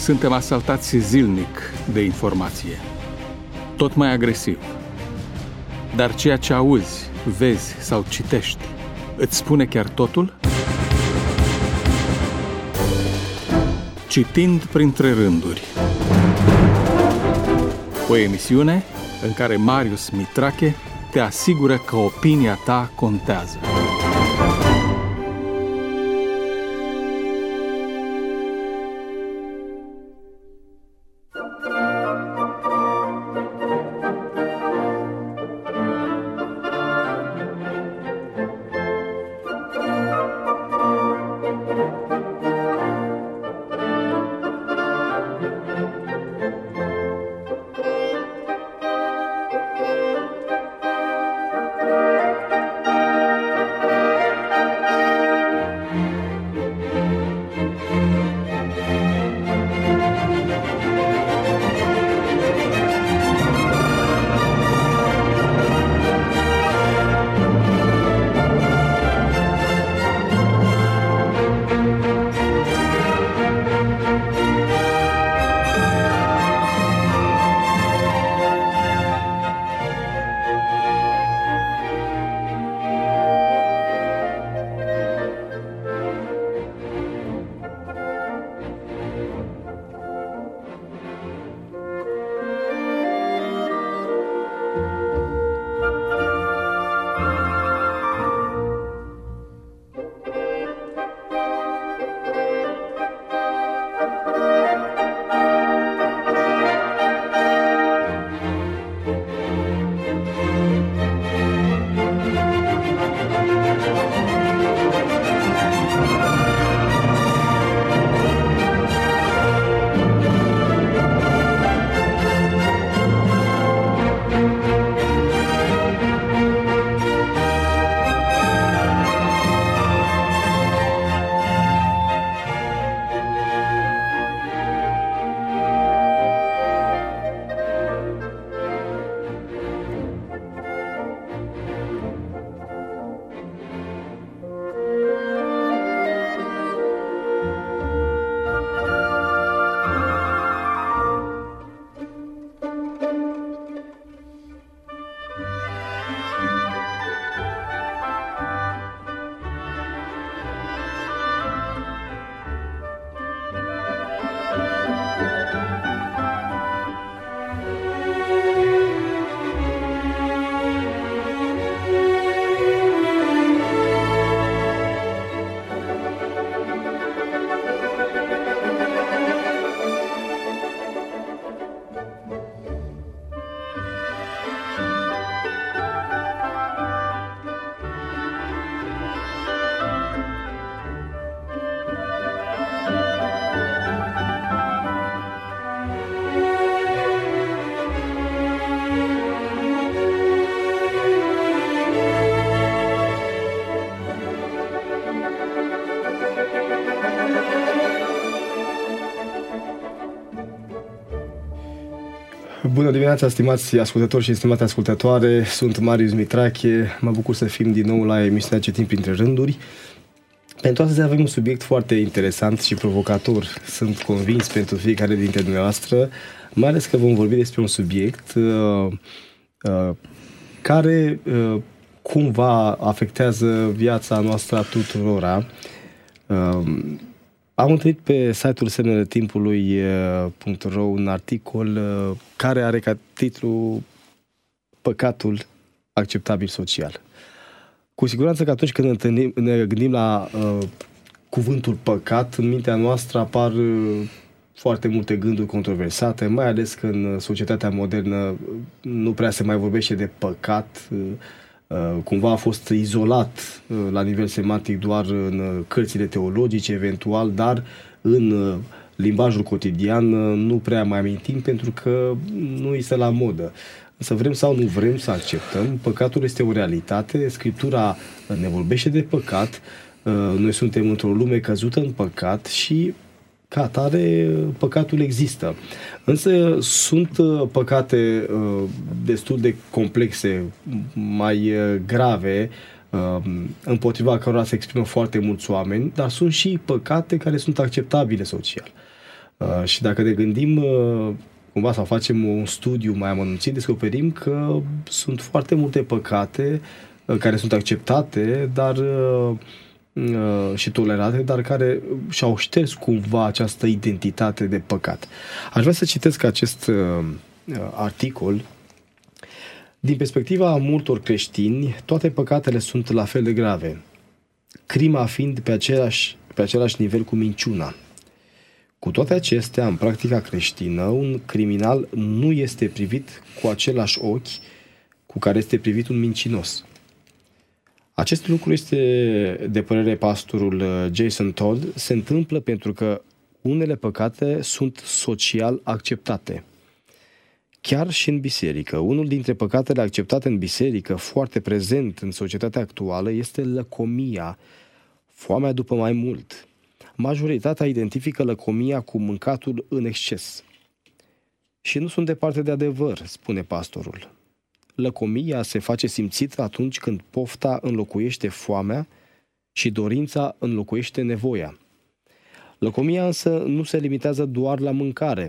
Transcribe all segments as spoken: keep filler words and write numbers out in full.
Suntem asaltați zilnic de informație, tot mai agresiv. Dar ceea ce auzi, vezi sau citești, îți spune chiar totul? Citind printre rânduri. O emisiune în care Marius Mitrache te asigură că opinia ta contează. Bună dimineața, stimați ascultători și stimate ascultătoare, sunt Marius Mitrache, mă bucur să fim din nou la emisiunea Citim printre rânduri. Pentru astăzi avem un subiect foarte interesant și provocator, sunt convins pentru fiecare dintre dumneavoastră, mai ales că vom vorbi despre un subiect uh, uh, care uh, cumva afectează viața noastră a tuturora. Uh, Am întâlnit pe site-ul semnele timpului punct ro un articol care are ca titlu Păcatul acceptabil social. Cu siguranță că atunci când întâlnim, ne gândim la uh, cuvântul păcat, în mintea noastră apar uh, foarte multe gânduri controversate, mai ales că în societatea modernă nu prea se mai vorbește de păcat. Uh, cumva a fost izolat la nivel semantic doar în cărțile teologice, eventual, dar în limbajul cotidian nu prea mai amintim pentru că nu este la modă. Însă vrem sau nu vrem să acceptăm, păcatul este o realitate, Scriptura ne vorbește de păcat, noi suntem într-o lume căzută în păcat și ca atare păcatul există. Însă sunt păcate destul de complexe, mai grave, împotriva cărora se exprimă foarte mulți oameni, dar sunt și păcate care sunt acceptabile social. Uh, și dacă ne gândim uh, cumva sau facem un studiu mai amănunțit, descoperim că sunt foarte multe păcate uh, care sunt acceptate, dar uh, uh, și tolerate, dar care și-au șters cumva această identitate de păcat. Aș vrea să citesc acest uh, articol. Din perspectiva multor creștini, toate păcatele sunt la fel de grave, crima fiind pe același, pe același nivel cu minciuna. Cu toate acestea, în practica creștină, un criminal nu este privit cu același ochi cu care este privit un mincinos. Acest lucru este, de părere pastorul Jason Todd, se întâmplă pentru că unele păcate sunt social acceptate. Chiar și în biserică, unul dintre păcatele acceptate în biserică, foarte prezent în societatea actuală, este lăcomia, foamea după mai mult. Majoritatea identifică lăcomia cu mâncatul în exces. Și nu sunt departe de adevăr, spune pastorul. Lăcomia se face simțită atunci când pofta înlocuiește foamea și dorința înlocuiește nevoia. Lăcomia însă nu se limitează doar la mâncare.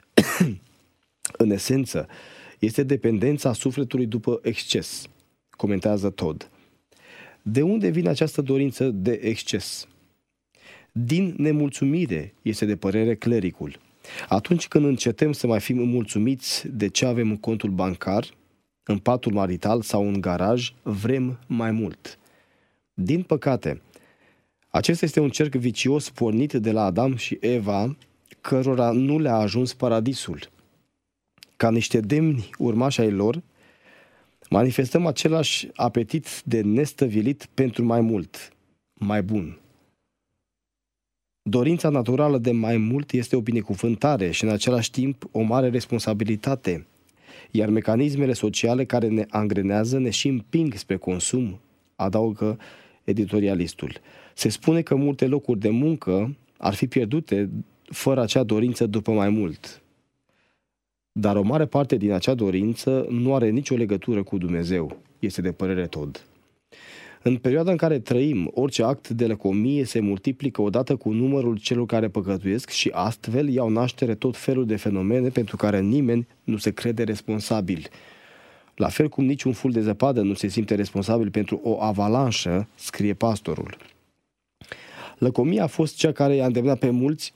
În esență, este dependența sufletului după exces, comentează Todd. De unde vine această dorință de exces? Din nemulțumire, este de părere clericul. Atunci când încetăm să mai fim mulțumiți de ce avem în contul bancar, în patul marital sau în garaj, vrem mai mult. Din păcate, acesta este un cerc vicios pornit de la Adam și Eva, cărora nu le-a ajuns paradisul. Ca niște demni urmași ai lor, manifestăm același apetit de nestăvilit pentru mai mult, mai bun. Dorința naturală de mai mult este o binecuvântare și în același timp o mare responsabilitate, iar mecanismele sociale care ne angrenează ne și împing spre consum, adaugă editorialistul. Se spune că multe locuri de muncă ar fi pierdute fără acea dorință după mai mult. Dar o mare parte din acea dorință nu are nicio legătură cu Dumnezeu, este de părere Todd. În perioada în care trăim, orice act de lăcomie se multiplică odată cu numărul celor care păcătuiesc și astfel iau naștere tot felul de fenomene pentru care nimeni nu se crede responsabil. La fel cum niciun ful de zăpadă nu se simte responsabil pentru o avalanșă, scrie pastorul. Lăcomia a fost cea care i-a îndemnat pe mulți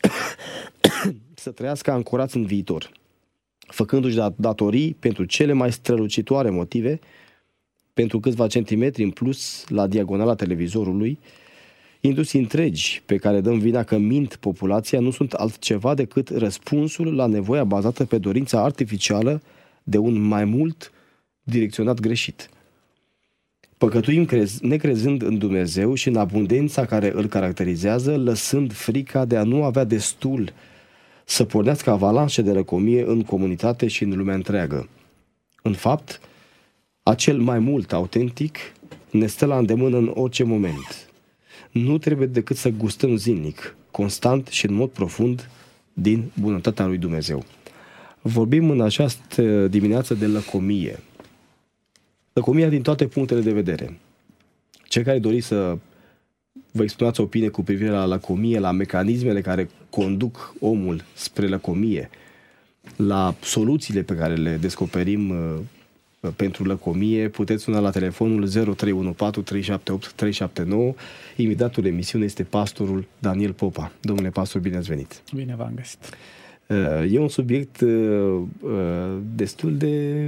să trăiască ancorați în viitor, făcându-și datorii pentru cele mai strălucitoare motive, pentru câțiva centimetri în plus la diagonala televizorului, industrii întregi pe care dăm vina că mint populația nu sunt altceva decât răspunsul la nevoia bazată pe dorința artificială de un mai mult direcționat greșit. Păcătuim crez, necrezând în Dumnezeu și în abundența care îl caracterizează, lăsând frica de a nu avea destul să pornească avalanșe de lăcomie în comunitate și în lumea întreagă. În fapt, acel mai mult autentic ne stă la îndemână în orice moment. Nu trebuie decât să gustăm zilnic, constant și în mod profund din bunătatea lui Dumnezeu. Vorbim în această dimineață de lăcomie. Lăcomia din toate punctele de vedere. Cei care doriți să vă exprimați o opinie cu privire la lăcomie, la mecanismele care conduc omul spre lăcomie, la soluțiile pe care le descoperim uh, pentru lăcomie, puteți suna la telefonul zero trei unu patru trei șapte opt trei șapte nouă. Invitatul emisiunii este pastorul Daniel Popa. Domnule pastor, bine ați venit! Bine v-am găsit! Uh, e un subiect uh, uh, destul de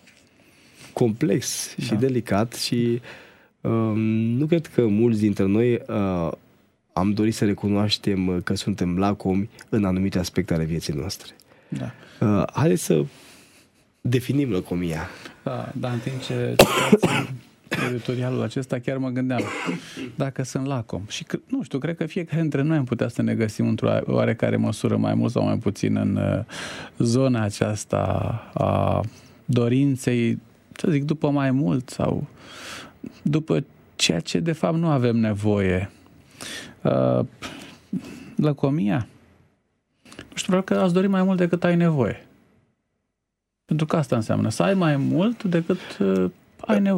complex și da. delicat și uh, nu cred că mulți dintre noi uh, am dorit să recunoaștem că suntem lacomi în anumite aspecte ale vieții noastre. Da. Uh, haideți să definim lăcomia. Da, dar în timp ce citați editorialul acesta, chiar mă gândeam dacă sunt lacom. Și nu știu, cred că fiecare dintre noi am putea să ne găsim într-o oarecare măsură, mai mult sau mai puțin, în uh, zona aceasta a dorinței, să zic, după mai mult sau după ceea ce de fapt nu avem nevoie. Uh, lăcomia? Nu știu, probabil că ați dori mai mult decât ai nevoie. Pentru că asta înseamnă să ai mai mult decât uh, ai nevoie.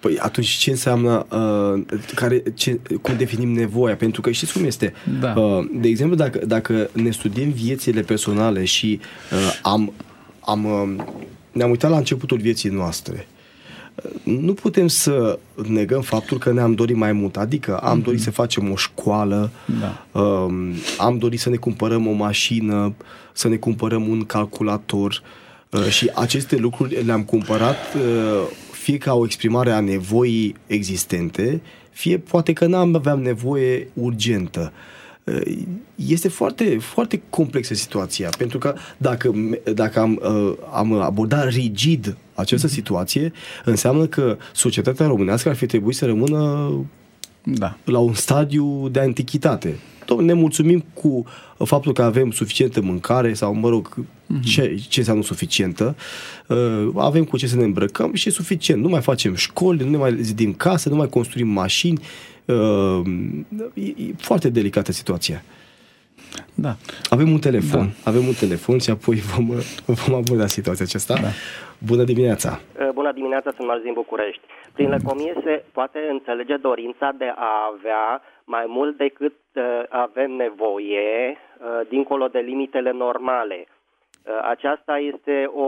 Păi atunci ce înseamnă, uh, care, ce, cum definim nevoia? Pentru că știți cum este? Da. Uh, de exemplu, dacă, dacă ne studiem viețile personale și uh, am, am, uh, ne-am uitat la începutul vieții noastre, nu putem să negăm faptul că ne-am dorit mai mult. Adică am mm-hmm. dorit să facem o școală, da. um, am dorit să ne cumpărăm o mașină, să ne cumpărăm un calculator uh, și aceste lucruri le-am cumpărat uh, fie ca o exprimare a nevoii existente, fie poate că n-am aveam nevoie urgentă. Este foarte, foarte complexă situația, pentru că dacă, dacă am, am abordat rigid această situație, înseamnă că societatea românească ar fi trebuit să rămână da. la un stadiu de antichitate. Ne mulțumim cu faptul că avem suficientă mâncare sau, mă rog, uh-huh. ce, ce înseamnă suficientă, avem cu ce să ne îmbrăcăm și e suficient. Nu mai facem școli, nu ne mai zidim case, nu mai construim mașini. Uh, e, e foarte delicată situația. Da. Avem un telefon, da. avem un telefon și apoi vom, vom aborda situația aceasta. Da. Bună dimineața! Bună dimineața, sunt Marius din București. Prin lăcomie se poate înțelege dorința de a avea mai mult decât uh, avem nevoie, uh, dincolo de limitele normale. Uh, aceasta este o...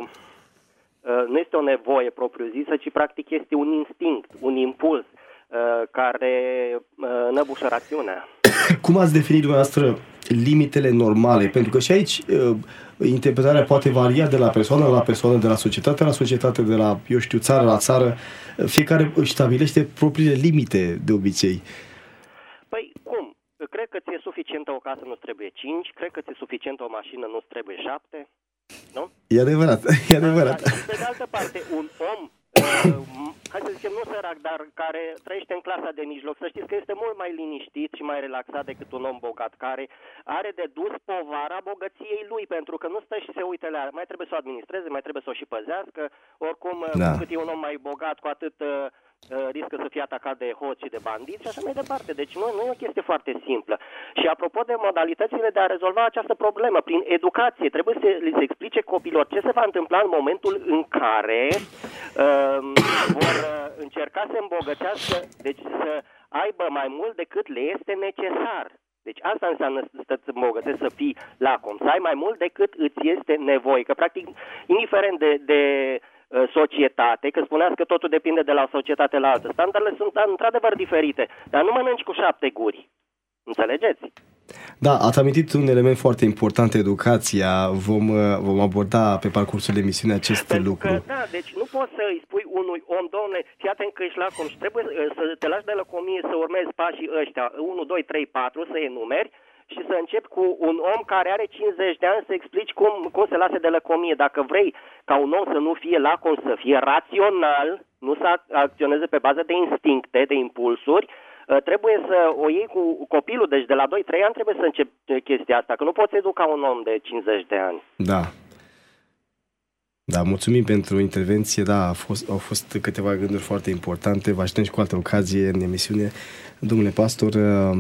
Uh, nu este o nevoie propriu-zisă, ci practic este un instinct, un impuls care înăbușă rațiunea. Cum ați definit dumneavoastră limitele normale? Pentru că și aici interpretarea poate varia de la persoană la persoană, de la societate la societate, de la, eu știu, țară la țară. Fiecare își stabilește propriile limite de obicei. Păi cum? Cred că ți-e suficientă o casă, nu-ți trebuie cinci. Cred că ți-e suficientă o mașină, nu-ți trebuie șapte. Nu? E adevărat, e adevărat. Pe de altă parte, un om hai să zicem, nu sărac, dar care trăiește în clasa de mijloc, să știți că este mult mai liniștit și mai relaxat decât un om bogat, care are de dus povara bogăției lui, pentru că nu stă și se uite la... Mai trebuie să o administreze, mai trebuie să o și păzească, oricum, da. Cu cât e un om mai bogat, cu atât uh, riscă să fie atacat de hoți și de bandiți și așa mai departe. Deci nu, nu e o chestie foarte simplă. Și apropo de modalitățile de a rezolva această problemă, prin educație, trebuie să li se explice copilor ce se va întâmpla în momentul în care uh, vor încerca să îmbogățească, deci să aibă mai mult decât le este necesar. Deci asta înseamnă să-ți îmbogățești, să fii lacom, să ai mai mult decât îți este nevoie. Că practic, indiferent de, de societate, că spuneați că totul depinde de la o societate la altă, standardele sunt într-adevăr diferite, dar nu mănânci cu șapte guri. Înțelegeți? Da, ați amintit un element foarte important, educația. Vom, vom aborda pe parcursul emisiunii acest Pentru lucru. Că, da, deci nu poți să îi spui unui om, domne, fii atent că ești lacom și trebuie să te lași de lăcomie, să urmezi pașii ăștia, unu, doi, trei, patru, să enumeri și să începi cu un om care are cincizeci de ani să explici cum, cum se lasă de lăcomie. Dacă vrei ca un om să nu fie lacom, să fie rațional, nu să acționeze pe bază de instincte, de impulsuri, trebuie să o iei cu copilul, deci de la doi trei ani trebuie să începi chestia asta, că nu poți educa un om de cincizeci de ani. Da. Da, mulțumim pentru intervenție. Da, a fost, au fost câteva gânduri foarte importante. Vă așteptăm și cu altă ocazie în emisiune. Domnule pastor,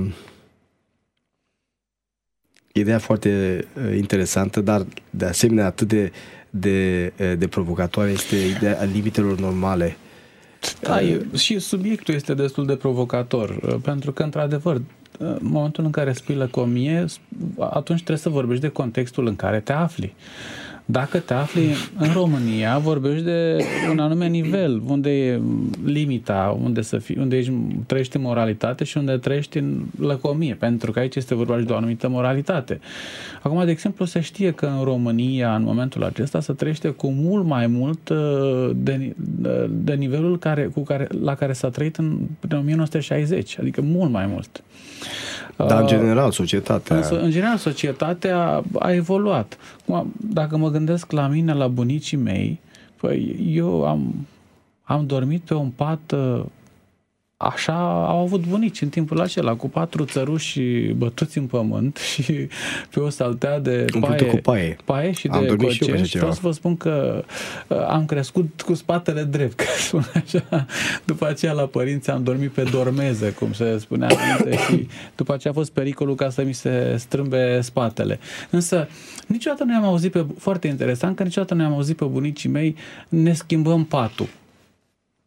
ideea foarte interesantă, dar de asemenea atât de, de, de provocatoare este ideea limitelor normale. Da, e, și subiectul este destul de provocator, pentru că, într-adevăr, în momentul în care spui lăcomie, atunci trebuie să vorbești de contextul în care te afli. Dacă te afli în România, vorbești de un anume nivel, unde e limita, unde, să fii, unde ești, trăiești în moralitate și unde trăiești în lăcomie, pentru că aici este vorba și de o anumită moralitate. Acum, de exemplu, se știe că în România, în momentul acesta, se trăiește cu mult mai mult de, de nivelul care, cu care, la care s-a trăit în, în o mie nouă sute șaizeci, adică mult mai mult. Dar, în general, societatea... Însă, în general, societatea a evoluat. Dacă mă gândesc la mine, la bunicii mei, păi eu am, am dormit pe un pat, așa au avut bunici în timpul acela, cu patru țăruși bătuți în pământ și pe o saltea de paie, cu paie. paie și am de cocești. Și vreau să vă spun că am crescut cu spatele drept, ca să spun așa. După aceea la părinți am dormit pe dormeză, cum se spunea înainte, și după aceea a fost pericolul ca să mi se strâmbe spatele. Însă niciodată nu am auzit pe, foarte interesant că niciodată nu am auzit pe bunicii mei ne schimbăm patul.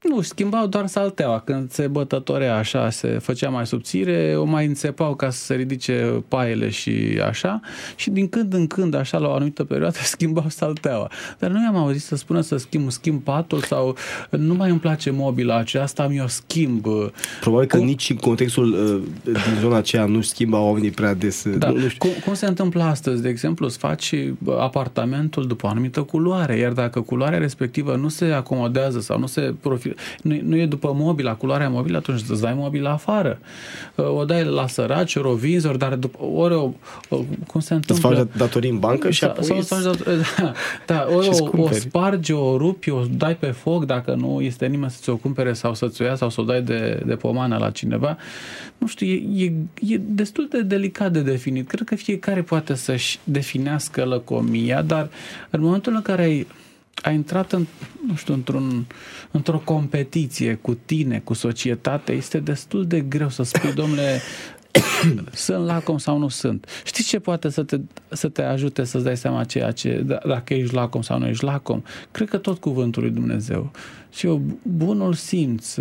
Nu, schimbau doar salteaua. Când se bătătorea așa, se făcea mai subțire, o mai înțepau ca să se ridice paiele și așa. Și din când în când, așa, la o anumită perioadă, schimbau salteaua. Dar nu i-am auzit să spună să schimb, schimb patul sau nu mai îmi place mobila aceasta, mi-o schimb. Probabil că cum... nici în contextul uh, din zona aceea nu schimbă oamenii prea des. Da. Nu, nu știu. Cum, cum se întâmplă astăzi? De exemplu, îți faci apartamentul după o anumită culoare, iar dacă culoarea respectivă nu se acomodează sau nu se profil, nu, nu e după mobila, culoarea mobilă, atunci îți dai mobila afară. O dai la săraci, ori o vinzi, ori, dar după, ori o, o, cum se întâmplă? Îți faci datorii în bancă și apoi... Sau, sau, da, da, ori o, o spargi, o rupi, o dai pe foc dacă nu este nimeni să ți-o cumpere sau să-ți o ia sau să o dai de, de pomană la cineva. Nu știu, e, e, e destul de delicat de definit. Cred că fiecare poate să-și definească lăcomia, dar în momentul în care ai a intrat în, nu știu, într-un, într-o competiție cu tine, cu societatea, este destul de greu să spui, domnule, sunt lacom sau nu sunt. Știi ce poate să te, să te ajute să-ți dai seama ceea ce, dacă ești lacom sau nu ești lacom? Cred că tot cuvântul lui Dumnezeu. Și eu, bunul simț,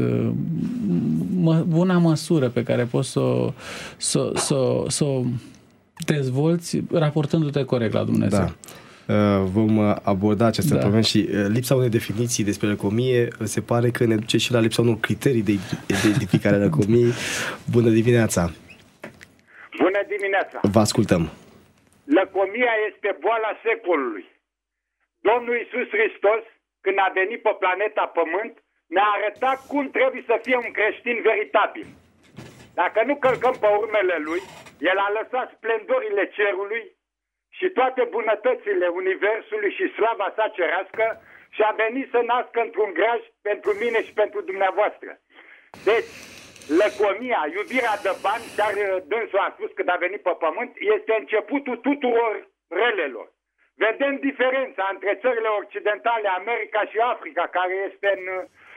mă, buna măsură pe care poți să, să, să, să o dezvolți raportându-te corect la Dumnezeu. Da. Vom aborda această da. problemă și lipsa unei definiții despre lăcomie se pare că ne duce și la lipsa unor criterii de identificare a lăcomiei. Bună dimineața! Bună dimineața! Vă ascultăm! Lăcomia este boala secolului. Domnul Iisus Hristos, când a venit pe planeta Pământ, ne-a arătat cum trebuie să fie un creștin veritabil. Dacă nu călcăm pe urmele Lui, El a lăsat splendorile cerului și toate bunătățile universului și slava sa cerească și a venit să nască într-un graj pentru mine și pentru dumneavoastră. Deci, lăcomia, iubirea de bani, dar dânsul a spus când a venit pe pământ, este începutul tuturor relelor. Vedem diferența între țările occidentale, America și Africa, care este în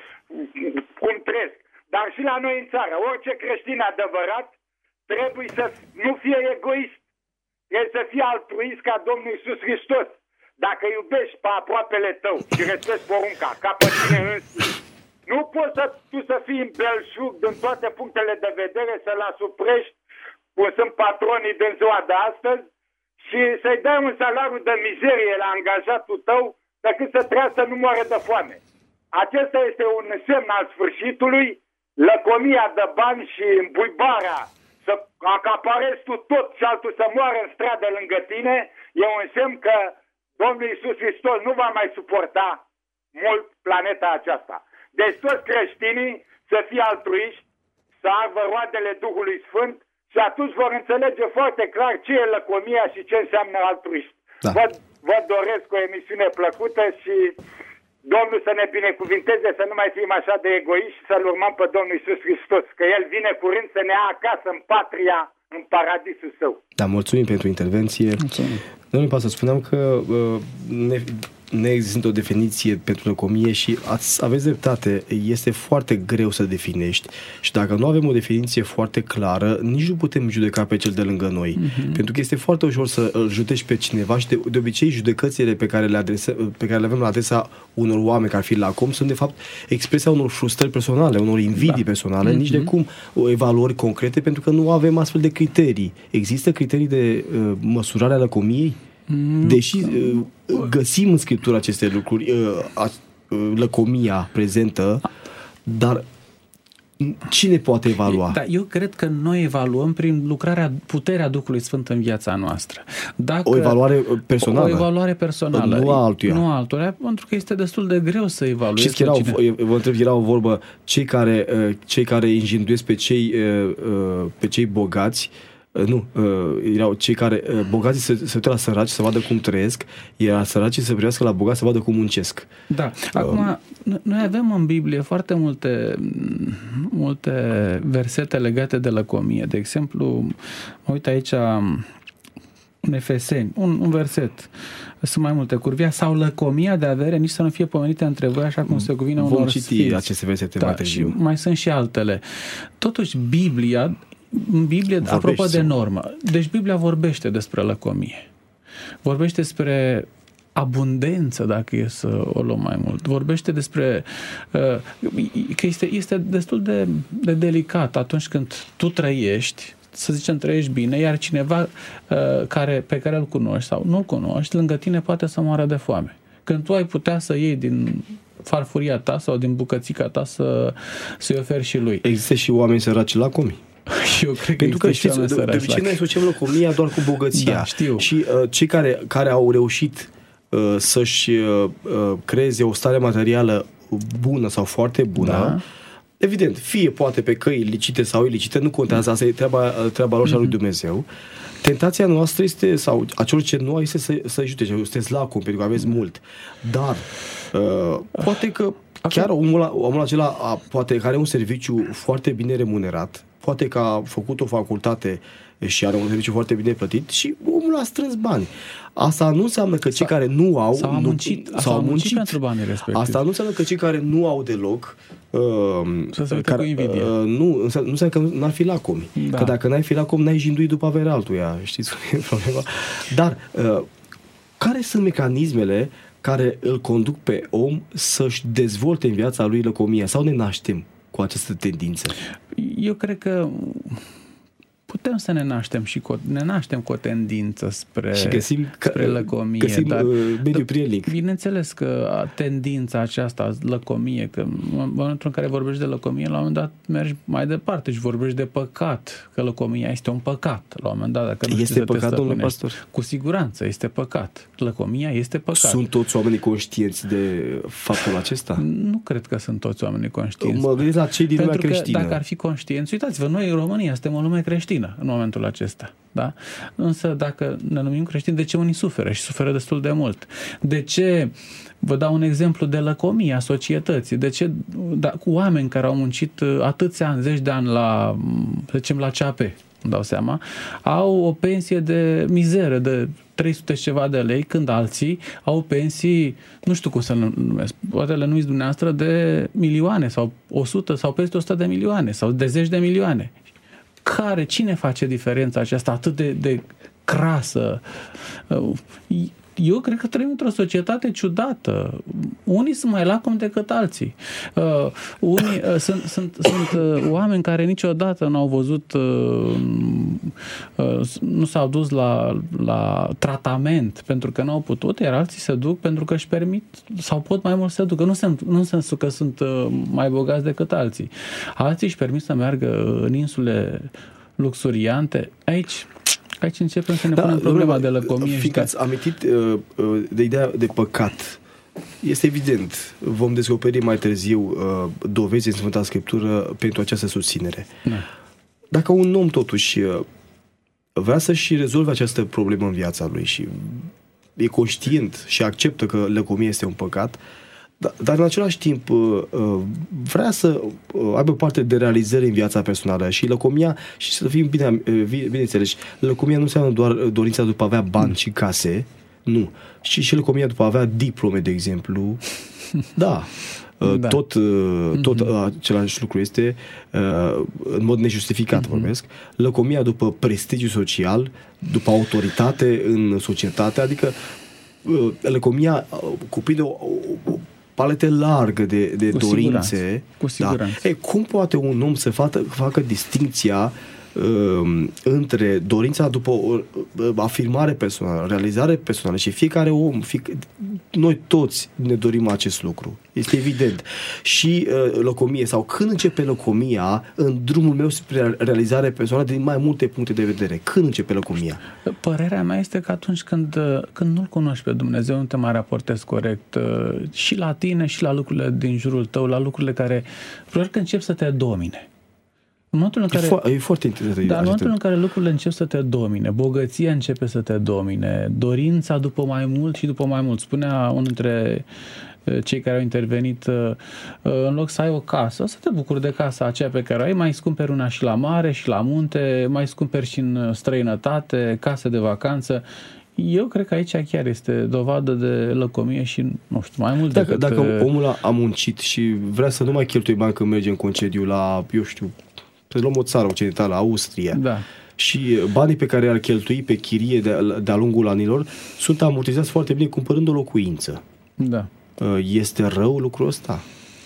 cum trăiesc. Dar și la noi în țară, orice creștin adevărat trebuie să nu fie egoist. Trebuie să fie altruist ca Domnul Iisus Hristos. Dacă iubești pe aproapele tău și respecti porunca, ca pe tine însuși, nu poți să, tu să fii în belșug din toate punctele de vedere, să-l asuprești cum sunt patronii din ziua de astăzi și să-i dai un salariu de mizerie la angajatul tău decât să trească să nu moare de foame. Acesta este un semn al sfârșitului, lăcomia de bani și îmbuibarea, să acaparezi tu tot și altul să moară în stradă lângă tine, e un semn că Domnul Iisus Hristos nu va mai suporta mult planeta aceasta. Deci toți creștinii să fie altruiști, să aibă roadele Duhului Sfânt și atunci vor înțelege foarte clar ce e lăcomia și ce înseamnă altruist. Da. Vă, vă doresc o emisiune plăcută și Domnul să ne binecuvinteze să nu mai fim așa de egoiști și să-L urmăm pe Domnul Iisus Hristos, că El vine curând să ne ia acasă în patria, în paradisul Său. Da, mulțumim pentru intervenție. Mulțumim. Domnule pastor, spuneam că uh, ne, ne există o definiție pentru lăcomie și ați, aveți dreptate, este foarte greu să definești și dacă nu avem o definiție foarte clară, nici nu putem judeca pe cel de lângă noi, uh-huh. pentru că este foarte ușor să îl judești pe cineva și de, de obicei judecățile pe care le, adrese, pe care le avem la adresa unor oameni care ar fi lacom sunt de fapt expresia unor frustrări personale, unor invidii da. personale, uh-huh. nici de cum o evaluări concrete, pentru că nu avem astfel de criterii. Există criterii de uh, măsurare a lăcomiei? Deși uh, găsim în Scriptură aceste lucruri, uh, uh, lăcomia prezentă, dar cine poate evalua? Da, eu cred că noi evaluăm prin lucrarea, puterea Duhului Sfânt în viața noastră. Dacă o evaluare personală? O evaluare personală. Nu a altuia. Nu a altuia, pentru că este destul de greu să evaluezi. Știți că era o, vă întreb, era o vorbă, cei care, cei care înjinduiesc pe cei, pe cei bogați, nu, erau cei care, bogații se, se uită la săraci să vadă cum trăiesc, iar săracii se privească la bogați să vadă cum muncesc. Da. Acum, um, noi avem în Biblie foarte multe, multe versete legate de lăcomie. De exemplu, mă uit aici în Efeseni, un, un verset. Sunt mai multe. Curvia sau lăcomia de avere nici să nu fie pomenite între voi așa cum se cuvine unor Vom citi sfiți. aceste versete da, mai târziu. Și mai sunt și altele. Totuși, Biblia În Biblie, vorbește. Apropo de normă, deci Biblia vorbește despre lăcomie. Vorbește despre abundență, dacă e să o luăm mai mult. Vorbește despre că este, este destul de, de delicat atunci când tu trăiești, să zicem, trăiești bine, iar cineva care, pe care îl cunoști sau nu-l cunoști, lângă tine poate să moară de foame. Când tu ai putea să iei din farfuria ta sau din bucățica ta să, să-i oferi și lui. Există și oameni săraci lacomi. Eu cred Pentru că știți, de, de obicei noi asociem lăcomia doar cu bogăția. Da, știu. Și uh, cei care, care au reușit uh, să-și uh, creeze o stare materială bună sau foarte bună, da. Evident, fie poate pe căi licite sau ilicite, nu contează, asta e treaba, treaba lor și a lui Dumnezeu. Tentația noastră este, sau a celor ce nu au, este să, să ajute, sunteți lacom, pentru că aveți mult. Dar uh, poate că chiar omul, omul acela a, poate că are un serviciu foarte bine remunerat, poate că a făcut o facultate și are un serviciu foarte bine plătit și omul a strâns bani. Asta nu înseamnă că cei care nu au... S-au muncit, nu, s-au muncit pentru banii respectivi. Asta nu înseamnă că cei care nu au deloc... Uh, să se uită care, cu invidie. Uh, nu, înseamnă, nu înseamnă că n-ar fi lacomi. Da. Că dacă n-ai fi lacom, n-ai jindui după averea altuia. Știți cum e problema? Dar uh, care sunt mecanismele care îl conduc pe om să-și dezvolte în viața lui lăcomia? Sau ne naștem cu această tendință? Eu cred că putem să ne naștem și cu, ne naștem cu o tendință spre, și găsim, spre lăcomie. Găsim dar, mediul prielnic. Bineînțeles că tendința aceasta, lăcomie, că în momentul în care vorbești de lăcomie, la un moment dat mergi mai departe și vorbești de păcat, că lăcomia este un păcat. La un moment dat, dacă nu este păcat, domnule pastor? Cu siguranță este păcat. Lăcomia este păcat. Sunt toți oamenii conștienți de faptul acesta? Nu cred că sunt toți oamenii conștienți. Mă gândesc la cei din lumea creștină. Dacă ar fi conștienți, uitați-vă, noi în România suntem o lume creștină în momentul acesta. Da? Însă dacă ne numim creștini, de ce unii suferă și suferă destul de mult? De ce, vă dau un exemplu de lăcomie a societății, de ce da, cu oameni care au muncit atâția ani, zeci de ani la, să zicem, la C A P, îmi dau seama, au o pensie de mizeră, de trei sute ceva de lei, când alții au pensii, nu știu cum să le numesc, poate le numiți dumneavoastră, de milioane sau o sută sau peste o sută de milioane sau de zeci de milioane. Care, cine face diferența aceasta atât de, de crasă? Eu cred că trăim într-o societate ciudată. Unii sunt mai lacomi decât alții. Uh, unii uh, sunt, sunt, sunt uh, oameni care niciodată nu au văzut, uh, uh, nu s-au dus la, la tratament pentru că nu au putut, iar alții se duc pentru că își permit sau pot mai mult să se ducă. Nu, se, nu în sensul că sunt uh, mai bogați decât alții. Alții își permit să meargă în insule luxuriante. Aici Aici începem să ne da, punem problema de lăcomie. Fiindcă ați amintit uh, de ideea de păcat. Este evident, vom descoperi mai târziu uh, dovezi în Sfânta Scriptură pentru această susținere. Da. Dacă un om totuși uh, vrea să-și rezolve această problemă în viața lui și e conștient și acceptă că lăcomia este un păcat, dar în același timp vrea să aibă parte de realizări în viața personală și lăcomia, și să fim bine, bine înțeleși, lăcomia nu înseamnă doar dorința după a avea bani și case, nu, și, și lăcomia după a avea diplome, de exemplu, da, da. tot, tot mm-hmm. același lucru este în mod nejustificat, mm-hmm. vorbesc, lăcomia după prestigiu social, după autoritate în societate, adică lăcomia cuprinde o, o, o palete largă de, de cu dorințe. Siguranță. Cu siguranță. Da. E, cum poate un om să facă, facă distinția uh, între dorința după o uh, afirmare personală, realizare personală, și fiecare om, fie, noi toți ne dorim acest lucru. Este evident. Și uh, lăcomie, sau când începe lăcomia în drumul meu spre realizare personală din mai multe puncte de vedere? Când începe lăcomia? Părerea mea este că atunci când, când nu-L cunoști pe Dumnezeu, nu te mai raportezi corect uh, și la tine și la lucrurile din jurul tău, la lucrurile care, probabil că încep să te domine. În momentul în care, e, fo- e foarte interesant. Dar în momentul în care lucrurile încep să te domine, bogăția începe să te domine, dorința după mai mult și după mai mult. Spunea unul dintre cei care au intervenit, în loc să ai o casă, să te bucuri de casa aceea pe care o ai, mai îți cumperi una și la mare și la munte, mai îți cumperi și în străinătate, case de vacanță. Eu cred că aici chiar este dovadă de lăcomie și, nu știu, mai mult dacă, decât... Dacă omul a muncit și vrea să nu mai cheltuie bani când merge în concediu la, eu știu, să luăm o țară occidentală, Austria, da. și banii pe care ar cheltui pe chirie de, de-a lungul anilor sunt amortizați foarte bine cumpărând o locuință. Da. Este rău lucrul ăsta?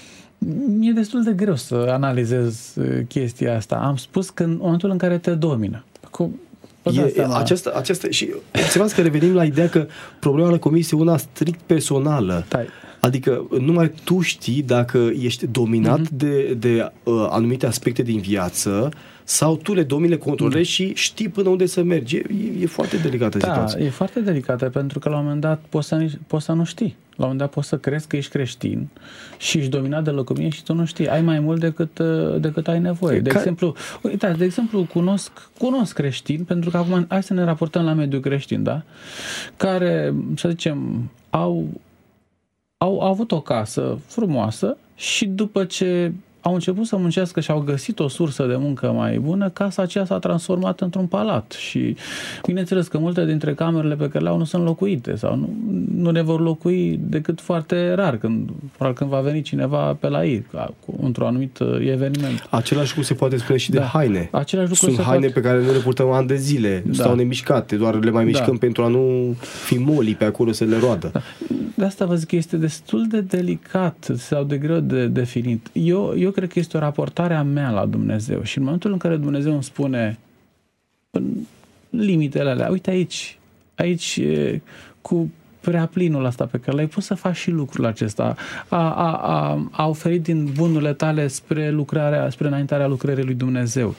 Mi-e destul de greu să analizez chestia asta. Am spus că în momentul în care te domină. Cu, e, aceasta, aceasta, și observați că revenim la ideea că problema lăcomiei este una strict personală. Tai. Adică numai tu știi dacă ești dominat mm-hmm. de, de uh, anumite aspecte din viață sau tu le domini, le controlezi mm. și știi până unde să mergi. E, e foarte delicată da, situația. E foarte delicată pentru că la un moment dat poți să, poți să nu știi. La un moment dat poți să crezi că ești creștin și ești dominat de lăcomie și tu nu știi. Ai mai mult decât, decât ai nevoie. De ca... exemplu, uitați, de exemplu, cunosc, cunosc creștini, pentru că acum hai să ne raportăm la mediul creștin, da? Care, să zicem, au Au, au avut o casă frumoasă și după ce au început să muncească și au găsit o sursă de muncă mai bună, casa aceea s-a transformat într-un palat și bineînțeles că multe dintre camerele pe care le au nu sunt locuite sau nu, nu le vor locui decât foarte rar, când, când va veni cineva pe la ei într-un anumit eveniment. Același lucru se poate spune și de da. haine. Același lucru sunt se haine poate... pe care nu le purtăm ani de zile, da. Stau nemișcate, doar le mai mișcăm da. Pentru a nu fi molii pe acolo să le roadă. Da. De asta vă zic că este destul de delicat sau de greu de definit. Eu, eu cred că este o raportare a mea la Dumnezeu și în momentul în care Dumnezeu îmi spune în limitele alea, uite aici, aici cu preaplinul ăsta pe care l-ai pus să faci și lucrul acesta, a, a, a, a oferit din bunurile tale spre lucrarea, spre înaintarea lucrării lui Dumnezeu,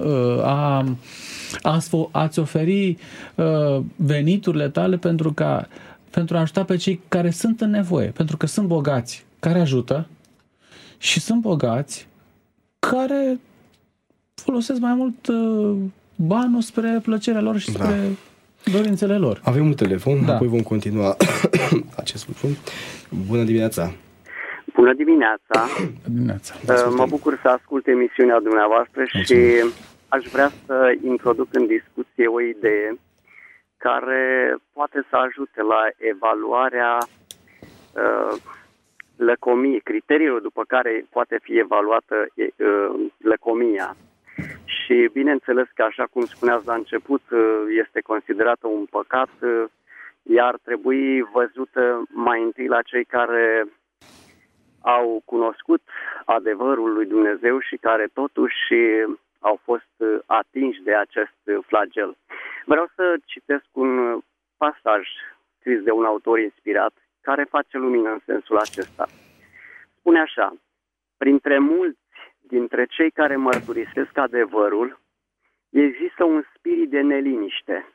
a, a, a-ți oferi veniturile tale pentru ca pentru a ajuta pe cei care sunt în nevoie, pentru că sunt bogați care ajută și sunt bogați care folosesc mai mult uh, banul spre plăcerea lor și spre da. dorințele lor. Avem un telefon, da. Apoi vom continua acest lucru. Bună dimineața! Bună dimineața! dimineața. Uh, mă bucur să ascult emisiunea dumneavoastră. Mulțumesc. Și aș vrea să introduc în discuție o idee care poate să ajute la evaluarea uh, lăcomiei, criteriilor după care poate fi evaluată uh, lăcomia. Și bineînțeles că, așa cum spuneați la început, uh, este considerată un păcat, uh, iar trebui văzută mai întâi la cei care au cunoscut adevărul lui Dumnezeu și care totuși au fost atinși de acest flagel. Vreau să citesc un pasaj scris de un autor inspirat care face lumină în sensul acesta. Spune așa: printre mulți dintre cei care mărturisesc adevărul există un spirit de neliniște.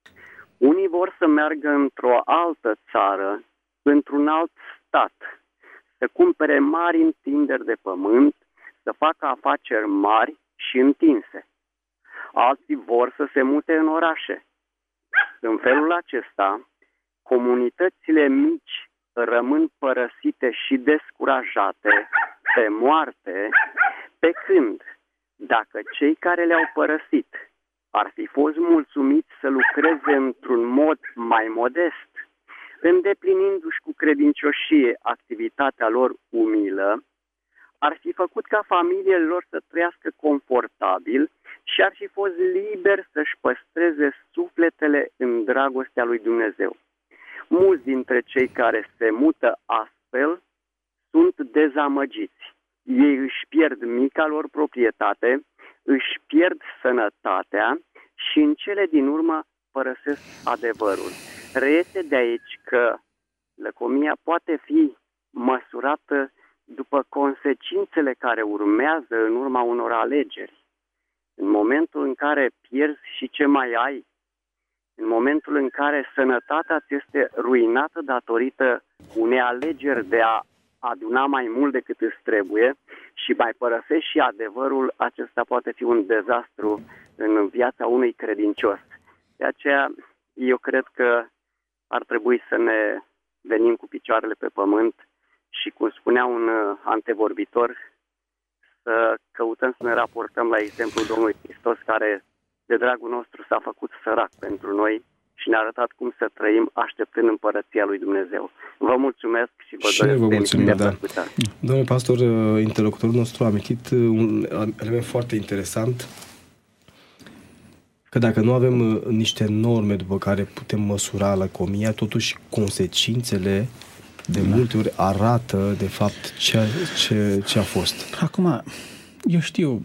Unii vor să meargă într-o altă țară, într-un alt stat, să cumpere mari întinderi de pământ, să facă afaceri mari și întinse. Alții vor să se mute în orașe. În felul acesta, comunitățile mici rămân părăsite și descurajate pe moarte, pe când, dacă cei care le-au părăsit ar fi fost mulțumiți să lucreze într-un mod mai modest, îndeplinindu-și cu credincioșie activitatea lor umilă, ar fi făcut ca familiile lor să trăiască confortabil și ar fi fost liberi să-și păstreze sufletele în dragostea lui Dumnezeu. Mulți dintre cei care se mută astfel sunt dezamăgiți. Ei își pierd mica lor proprietate, își pierd sănătatea și în cele din urmă părăsesc adevărul. Reiese de aici că lăcomia poate fi măsurată după consecințele care urmează în urma unor alegeri. În momentul în care pierzi și ce mai ai, în momentul în care sănătatea ți este ruinată datorită unei alegeri de a aduna mai mult decât îți trebuie și mai părăsești și adevărul, acesta poate fi un dezastru în viața unui credincios. De aceea, eu cred că ar trebui să ne venim cu picioarele pe pământ și, cum spunea un antevorbitor, să căutăm să ne raportăm la exemplul Domnului Hristos, care de dragul nostru s-a făcut sărac pentru noi și ne-a arătat cum să trăim așteptând împărăția lui Dumnezeu. Vă mulțumesc și vă și doresc vă mulțumim, da. plăcută. Domnule pastor, interlocutorul nostru a amintit un element foarte interesant. că dacă nu avem uh, niște norme după care putem măsura lăcomia, totuși consecințele de da. multe ori arată, de fapt, ce, ce, ce a fost. Acum, eu știu,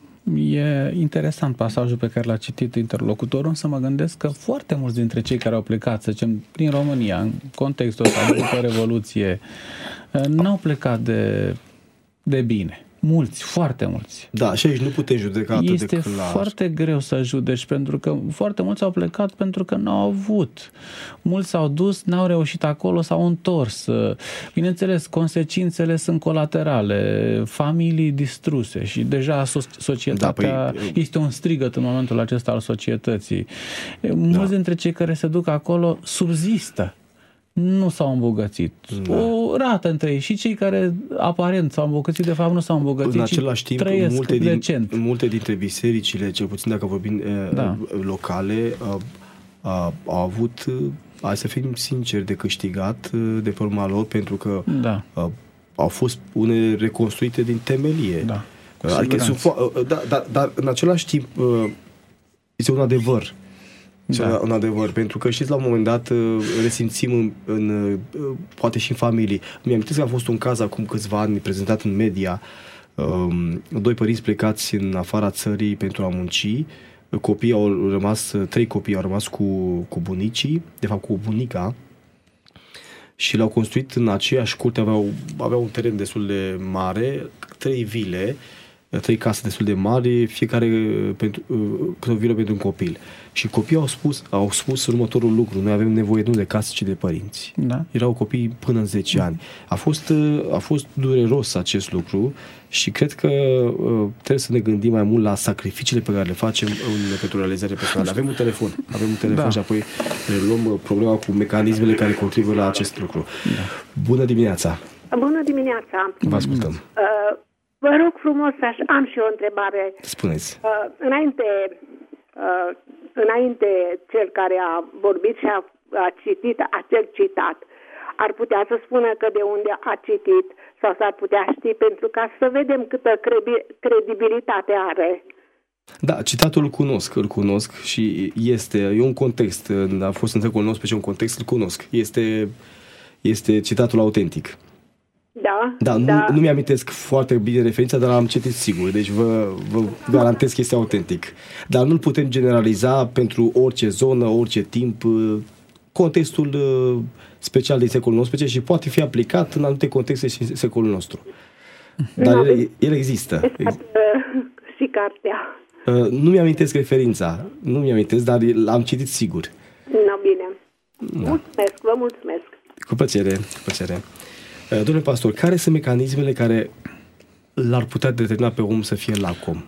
e interesant pasajul pe care l-a citit interlocutorul, însă mă gândesc că foarte mulți dintre cei care au plecat, să zicem, prin România, în contextul ăsta, după Revoluție, n-au plecat de, de bine. Mulți, foarte mulți. Da, și aici nu putem judeca atât este de clar. Este foarte greu să judeci, pentru că foarte mulți au plecat pentru că n-au avut. Mulți s-au dus, n-au reușit acolo, s-au întors. Bineînțeles, consecințele sunt colaterale, familii distruse și deja societatea da, păi... este un strigăt în momentul acesta al societății. Mulți da. dintre cei care se duc acolo subzistă. Nu s-au îmbogățit. Da. O rată între ei. Și cei care aparent s-au îmbogățit, de fapt nu s-au îmbogățit. În același timp, multe, din, multe dintre bisericile, cel puțin dacă vorbim da. locale, au avut, hai să fim sinceri, de câștigat de pe urma lor, pentru că da. au fost unele reconstruite din temelie. Da. Adică sunt, da, dar, dar în același timp este un adevăr. Da. Un adevăr, pentru că știți, la un moment dat resimțim în, în poate și în familii. Mi-am amintesc că a fost un caz acum câțiva ani prezentat în media, um, doi părinți plecați în afara țării pentru a munci, copiii au rămas, trei copii au rămas cu, cu bunicii, de fapt cu bunica, și l-au construit în aceeași curte, aveau, aveau un teren destul de mare, trei vile, trei case destul de mari, fiecare pentru, câte o vilă pentru un copil. Și copiii au spus, au spus următorul lucru: noi avem nevoie nu de case, ci de părinți. Da. Erau copii până în zece ani. A fost, a fost dureros acest lucru și cred că trebuie să ne gândim mai mult la sacrificiile pe care le facem în, pentru realizare personală. Avem un telefon, avem un telefon da. și apoi luăm problema cu mecanismele care contribuie la acest lucru. Da. Bună dimineața! Bună dimineața! Vă ascultăm! Uh, Vă rog frumos, aș, am și o întrebare. Spuneți. Uh, înainte, uh, înainte cel care a vorbit și a, a citit acel citat, ar putea să spună că de unde a citit sau s-ar putea ști, pentru ca să vedem câtă credibilitate are. Da, citatul îl cunosc, îl cunosc și este, e un context, a fost în secolul nouăsprezece un context, îl cunosc. Este, este citatul autentic. Da, da, nu, da. nu mi-amintesc foarte bine referința, dar am citit sigur, deci vă, vă garantez că este autentic. Dar nu-l putem generaliza pentru orice zonă, orice timp, contextul special din secolul nouăsprezece și poate fi aplicat în anumite contexte și în secolul nostru. Dar no, el, el există. Există și cartea. Nu mi-amintesc referința, nu mi-amintesc, dar l-am citit sigur. No, bine. Da. Mulțumesc, vă mulțumesc. Cu plăcere, cu plăcere. Domnule pastor, care sunt mecanismele care l-ar putea determina pe om să fie lacom?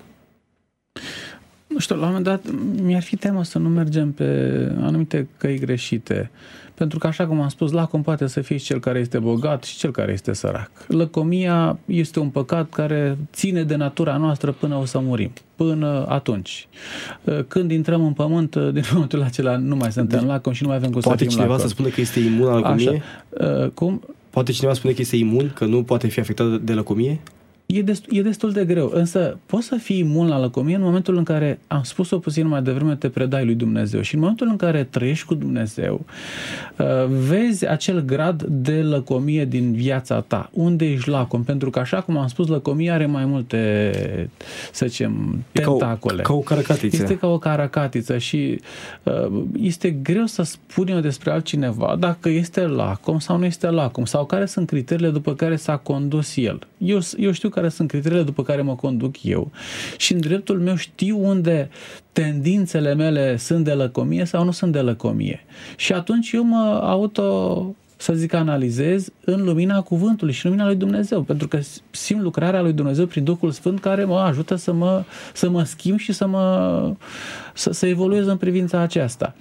Nu știu, la un moment dat mi-ar fi teamă să nu mergem pe anumite căi greșite. Pentru că, așa cum am spus, lacom poate să fie și cel care este bogat și cel care este sărac. Lăcomia este un păcat care ține de natura noastră până o să murim. Până atunci. Când intrăm în pământ, din momentul acela nu mai suntem lacom și nu mai avem cum să fim lacom. Poate cineva să spune că este imun la lăcomie? Așa. Cum? Poate cineva spune că este imun, că nu poate fi afectat de lăcomie? E destul, e destul de greu, însă poți să fii imun la lăcomie în momentul în care, am spus-o puțin mai devreme, te predai lui Dumnezeu și în momentul în care trăiești cu Dumnezeu, vezi acel grad de lăcomie din viața ta, unde ești lacom, pentru că, așa cum am spus, lăcomia are mai multe, să zicem, tentacole. Ca o, ca o caracatiță. Este ca o caracatiță și este greu să spun eu despre altcineva dacă este lacom sau nu este lacom, sau care sunt criteriile după care s-a condus el. Eu, eu știu care sunt criteriile după care mă conduc eu și în dreptul meu știu unde tendințele mele sunt de lăcomie sau nu sunt de lăcomie. Și atunci eu mă auto, să zic, analizez în lumina cuvântului și în lumina lui Dumnezeu, pentru că simt lucrarea lui Dumnezeu prin Duhul Sfânt care mă ajută să mă, să mă schimb și să mă să, să evoluez în privința aceasta.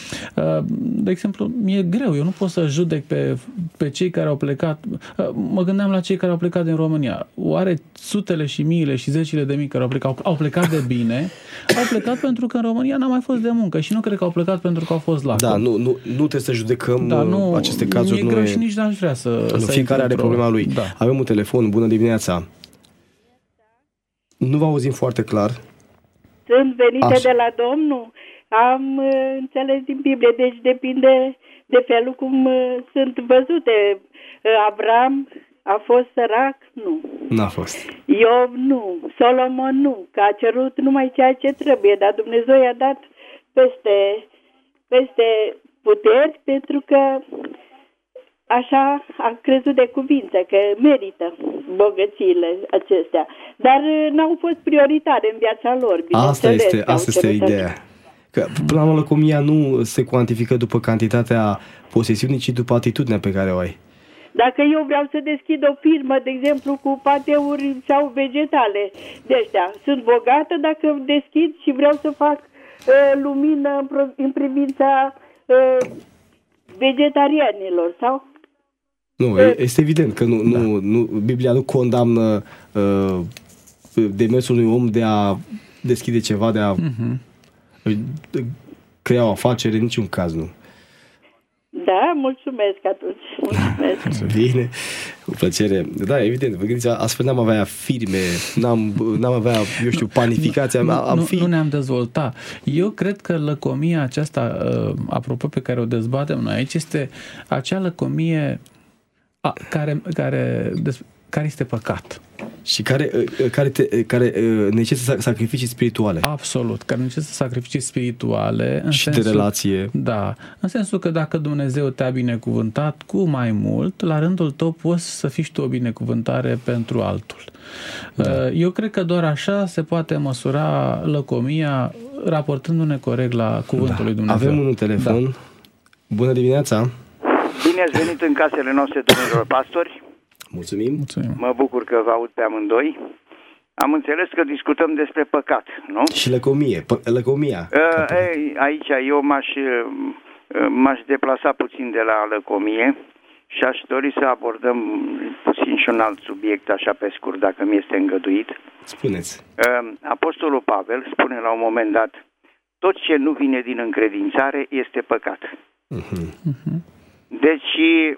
De exemplu, mi-e greu, eu nu pot să judec pe, pe cei care au plecat. Mă gândeam la cei care au plecat din România. Oare sutele și miile și zecile de mii care au plecat, au plecat de bine? Au plecat pentru că în România n-a mai fost de muncă și nu cred că au plecat pentru că au fost lacom. Da, nu, nu, nu trebuie să judecăm da, nu, aceste cazuri. Mi-e greu nu și nici n-aș vrea să... Nu, să fiecare are problema lui. Da. Avem un telefon, bună dimineața. Nu vă auzim foarte clar. Sunt venite Așa. de la Domnul am uh, înțeles din Biblie, deci depinde de felul cum uh, sunt văzute. Uh, Avram a fost sărac? Nu. N-a fost. Iov? Nu. Solomon? Nu. Că a cerut numai ceea ce trebuie, dar Dumnezeu i-a dat peste, peste puteri pentru că așa a crezut de cuvință, că merită bogățiile acestea. Dar n-au fost prioritare în viața lor. Asta este, asta este ideea. Că, până la urmă, lăcomia nu se cuantifică după cantitatea posesiunii, ci după atitudinea pe care o ai. Dacă eu vreau să deschid o firmă, de exemplu, cu pateuri sau vegetale de ăștia, sunt bogată dacă deschid și vreau să fac uh, lumină în, în privința uh, vegetarianilor, sau? Nu, uh, este evident că nu, da. nu, nu, Biblia nu condamnă uh, demersul unui om de a deschide ceva, de a uh-huh. crea o afacere, în niciun caz nu. Da, mulțumesc atunci. Mulțumesc. Bine, cu plăcere. Da, evident, vă gândiți, astfel n-am avea firme, n-am, n-am avea, eu știu, panificație. Nu, am nu, fi... nu ne-am dezvoltat. Eu cred că lăcomia aceasta, apropo, pe care o dezbatem noi aici, este acea lăcomie a, care, care, care este păcat. Și care, care, te, care necesită sacrificii spirituale. Absolut, care necesită sacrificii spirituale. În și sensul, de relație. Da, în sensul că dacă Dumnezeu te-a binecuvântat cu mai mult, la rândul tău poți să fii și tu o binecuvântare pentru altul. Da. Eu cred că doar așa se poate măsura lăcomia, raportându-ne corect la cuvântul da. lui Dumnezeu. Avem un telefon. Da. Bună dimineața! Bine ați venit în casele noastre, domnilor pastori. Mulțumim. Mulțumim. Mă bucur că vă aud pe amândoi. Am înțeles că discutăm despre păcat, nu? Și lăcomie, P- lăcomia. Uh, ei, aici eu m-aș, m-aș deplasa puțin de la lăcomie și aș dori să abordăm puțin și un alt subiect, așa pe scurt, dacă mi este îngăduit. Spuneți. Uh, Apostolul Pavel spune la un moment dat, tot ce nu vine din încredințare este păcat. Uh-huh. Uh-huh. Deci...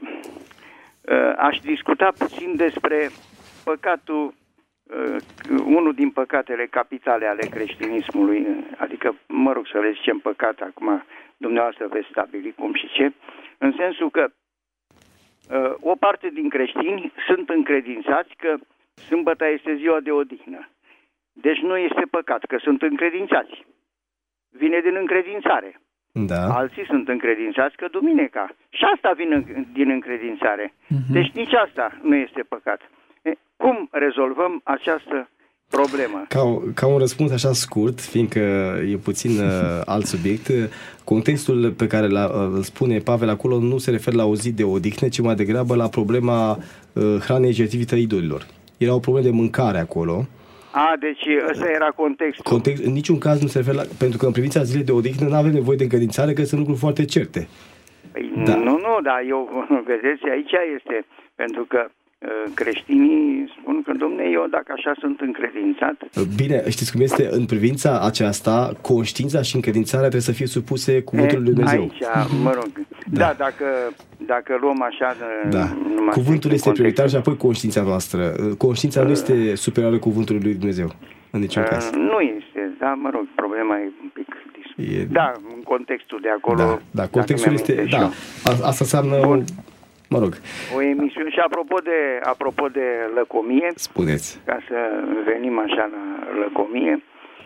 aș discuta puțin despre păcatul, unul din păcatele capitale ale creștinismului, adică, mă rog să le zicem păcat, acum dumneavoastră veți stabili cum și ce, în sensul că o parte din creștini sunt încredințați că sâmbăta este ziua de odihnă. Deci nu este păcat, că sunt încredințați. Vine din încredințare. Da. Alții sunt încredințați că duminica. Și asta vine din încredințare. Uh-huh. Deci nici asta nu este păcat. Cum rezolvăm această problemă? Ca, ca un răspuns așa scurt, fiindcă e puțin uh, alt subiect, contextul pe care îl spune Pavel acolo nu se referă la o zi de odihnă, ci mai degrabă la problema uh, hranei jertfite idolilor. Era o problemă de mâncare acolo. A, deci ăsta era contextul. Context, în niciun caz nu se referă la... Pentru că în privința zilei de odihnă nu avem nevoie de încredințare, că sunt lucruri foarte certe. Păi, da. Nu, nu, dar eu, vedeți, aici este, pentru că creștinii spun că, domne, eu dacă așa sunt încredințat... Bine, știți cum este? În privința aceasta, conștiința și încredințarea trebuie să fie supuse cuvântului lui Dumnezeu. Aici, mă rog, da, da dacă, dacă luăm așa... Da. Cuvântul este prioritar și apoi conștiința noastră. Conștiința uh, nu este superioară cuvântului lui Dumnezeu, în niciun uh, caz. Nu este, da, mă rog, problema e un pic... E... Da, în contextul de acolo... Da, da contextul este... Da, asta înseamnă... Bun. Mă rog. O emisiune. Și apropo de, apropo de lăcomie, spuneți. Ca să venim așa la lăcomie,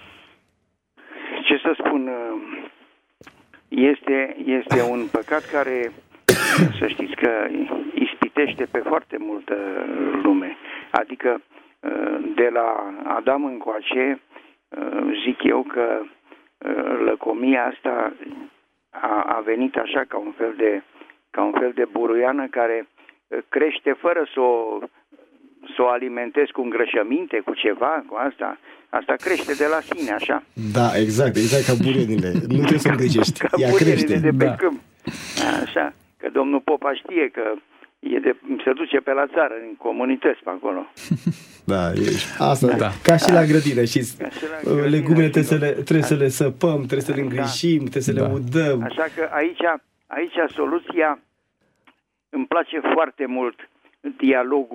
ce să spun, este, este un păcat care, să știți că ispitește pe foarte multă lume. Adică de la Adam încoace, zic eu că lăcomia asta a, a venit așa ca un fel de ca un fel de buruiană care crește fără să o, să o alimentezi cu îngrășăminte, cu ceva, cu asta. Asta crește de la sine, așa. Da, exact, exact ca buruienile. Nu trebuie să îngrijești. Ca ea crește. de pe da. câmp. Așa, că domnul Popa știe că e de, se duce pe la țară, în comunități pe acolo. Da, e, asta, da. Ca și la grădină, și legumele trebuie, să le, trebuie să le săpăm, trebuie să le îngrijim, da. trebuie să da. le udăm. Așa că aici... Aici soluția, îmi place foarte mult dialogul pur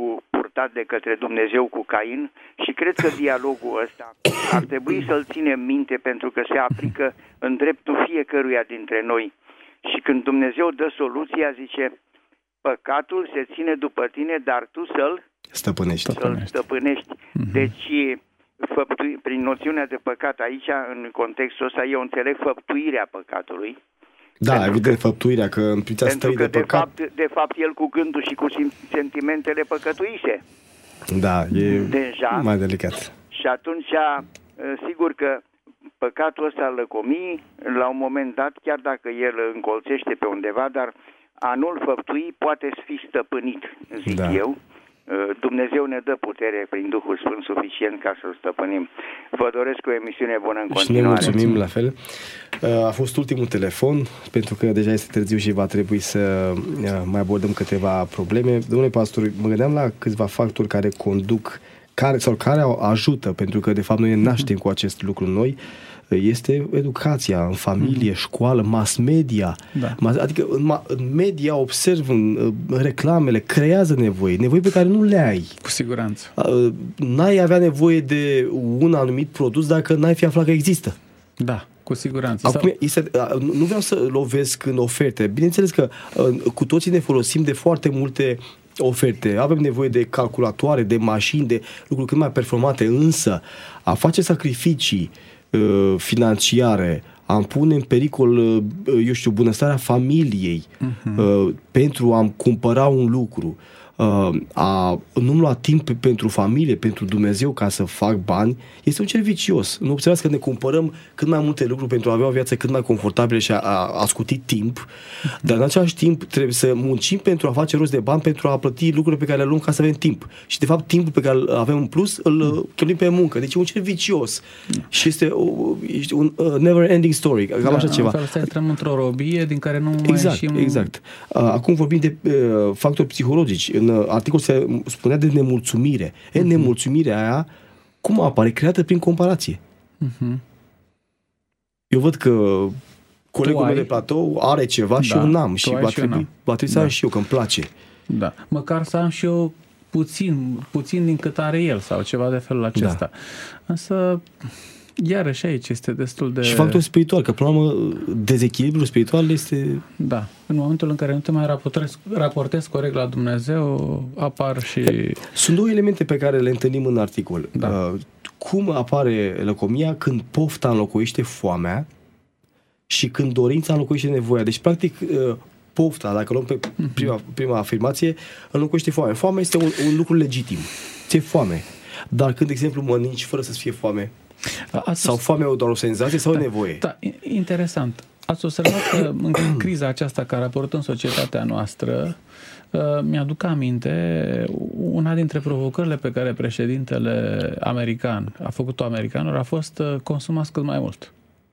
purtat de către Dumnezeu cu Cain și cred că dialogul ăsta ar trebui să-l ținem minte pentru că se aplică în dreptul fiecăruia dintre noi. Și când Dumnezeu dă soluția, zice, păcatul se ține după tine, dar tu să-l stăpânești. Să-l stăpânești. Mm-hmm. Deci, făptui, prin noțiunea de păcat aici, în contextul ăsta, eu înțeleg făptuirea păcatului. Da, pentru evident, că, făptuirea, că în prița pentru că, de, de păcat... fapt, de fapt, el cu gândul și cu sentimentele păcătuise. Da, e deja mai delicat. Și atunci, sigur că păcatul ăsta îl lăcomi, la un moment dat, chiar dacă el încolțește pe undeva, dar a nu-l făptui poate fi stăpânit, zic da. eu. Dumnezeu ne dă putere prin Duhul Sfânt suficient ca să-l stăpânim. Vă doresc o emisiune bună în continuare. Și ne mulțumim la fel. A fost ultimul telefon, pentru că deja este târziu și va trebui să mai abordăm câteva probleme. Domnule pastor, mă gândeam la câțiva factori care conduc, care sau care ajută, pentru că de fapt noi ne naștem cu acest lucru noi. Este educația în familie, școală, mass media. Da. Adică în, în media observ, în, în reclamele, creează nevoi, nevoi pe care nu le ai. Cu siguranță. N-ai avea nevoie de un anumit produs dacă n-ai fi aflat că există. Da, cu siguranță. Acum, este, nu vreau să lovesc în oferte. Bineînțeles că cu toții ne folosim de foarte multe oferte. Avem nevoie de calculatoare, de mașini, de lucruri cât mai performante, însă a face sacrificii financiare, a pune în pericol, eu știu, bunăstarea familiei uh-huh. pentru a cumpăra un lucru, a nu lua timp pentru familie, pentru Dumnezeu ca să fac bani, este un cer vicios. Nu observați că ne cumpărăm cât mai multe lucruri pentru a avea o viață cât mai confortabilă și a, a, a scuti timp, dar în același timp trebuie să muncim pentru a face rost de bani, pentru a plăti lucrurile pe care le luăm ca să avem timp. Și de fapt timpul pe care îl avem în plus îl cheltuim pe muncă. Deci e un cer vicios. Și este, o, este un uh, never ending story. Cam da, așa ceva. În să intrăm într-o robie din care nu exact, mai ieșim... Exact. Uh, acum vorbim de uh, factori psihologici. În articol se spunea de nemulțumire. Uh-huh. E, nemulțumirea aia, cum apare? Creată prin comparație. Uh-huh. Eu văd că colegul meu de platou are ceva da, și eu n-am. Și va trebui, va trebui să da. am și eu, că îmi place. Da. Măcar să am și eu puțin, puțin din cât are el sau ceva de felul acesta. Da. Însă, iarăși aici este destul de... Și factorul spiritual, că până la urmă dezechilibrul spiritual este... Da. În momentul în care nu te mai raportezi, raportezi corect la Dumnezeu, apar și... Sunt două elemente pe care le întâlnim în articol. Da. Uh, cum apare lăcomia când pofta înlocuiește foamea și când dorința înlocuiește nevoia. Deci, practic, uh, pofta, dacă luăm pe prima, prima afirmație, înlocuiește foamea. Foamea este un, un lucru legitim. Ți-e foame. Dar când, de exemplu, mănânci fără să-ți fie foame, Ați sau foamea e doar o senzație sau da, o nevoie? Da, interesant. Ați observat că în criza aceasta care raportă în societatea noastră, mi-aduc aminte, una dintre provocările pe care președintele american a făcut-o americanilor a fost consumați cât mai mult.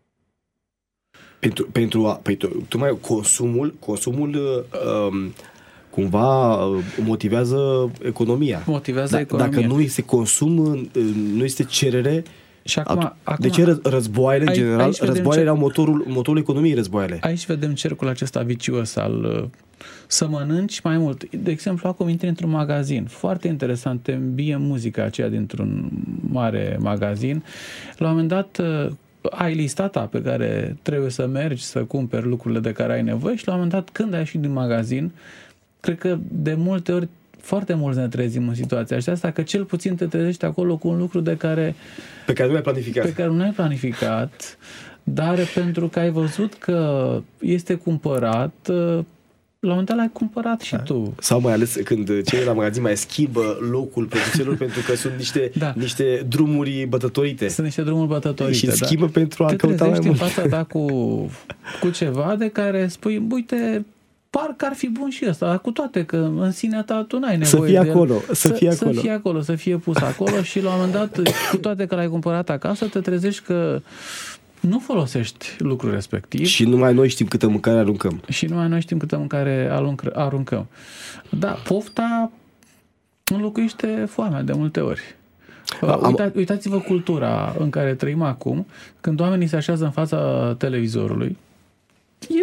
Pentru, pentru a, pentru, tocmai consumul, consumul um, cumva motivează economia. Motivează da, economia. Dacă nu este consum, nu este cerere. Și acum, acum, de ce războaiele, în general, războaiele erau cer... motorul, motorul economiei, războaiele. Aici vedem cercul acesta vicios al să mănânci mai mult. De exemplu, acum intri într-un magazin. Foarte interesant, te îmbie muzica aceea dintr-un mare magazin. La un moment dat ai lista ta pe care trebuie să mergi să cumperi lucrurile de care ai nevoie și la un moment dat când ai ieșit din magazin, cred că de multe ori foarte mulți ne trezim în situația asta, că cel puțin te trezești acolo cu un lucru de care pe care nu ai planificat. Pe care nu ai planificat, dar pentru că ai văzut că este cumpărat, la un moment dat l-ai cumpărat și da. tu. Sau mai ales când cei de la magazin mai schimbă locul produselor pentru că sunt niște, da. niște drumuri bătătorite. Sunt niște drumuri bătătorite, și schimbă da. pentru a te căuta mai mult. Te trezești în fața ta cu, cu ceva de care spui, uite, parcă ar fi bun și ăsta, dar cu toate că în sinea ta tu n-ai nevoie să fie de acolo, el, să, fie să, acolo. să fie acolo, să fie pus acolo și la un moment dat, cu toate că l-ai cumpărat acasă, te trezești că nu folosești lucrul respectiv. Și numai noi știm câtă mâncare aruncăm. Și numai noi știm câtă mâncare aruncăm. Da, pofta înlocuiește foamea de multe ori. Uita, uitați-vă cultura în care trăim acum, când oamenii se așează în fața televizorului, e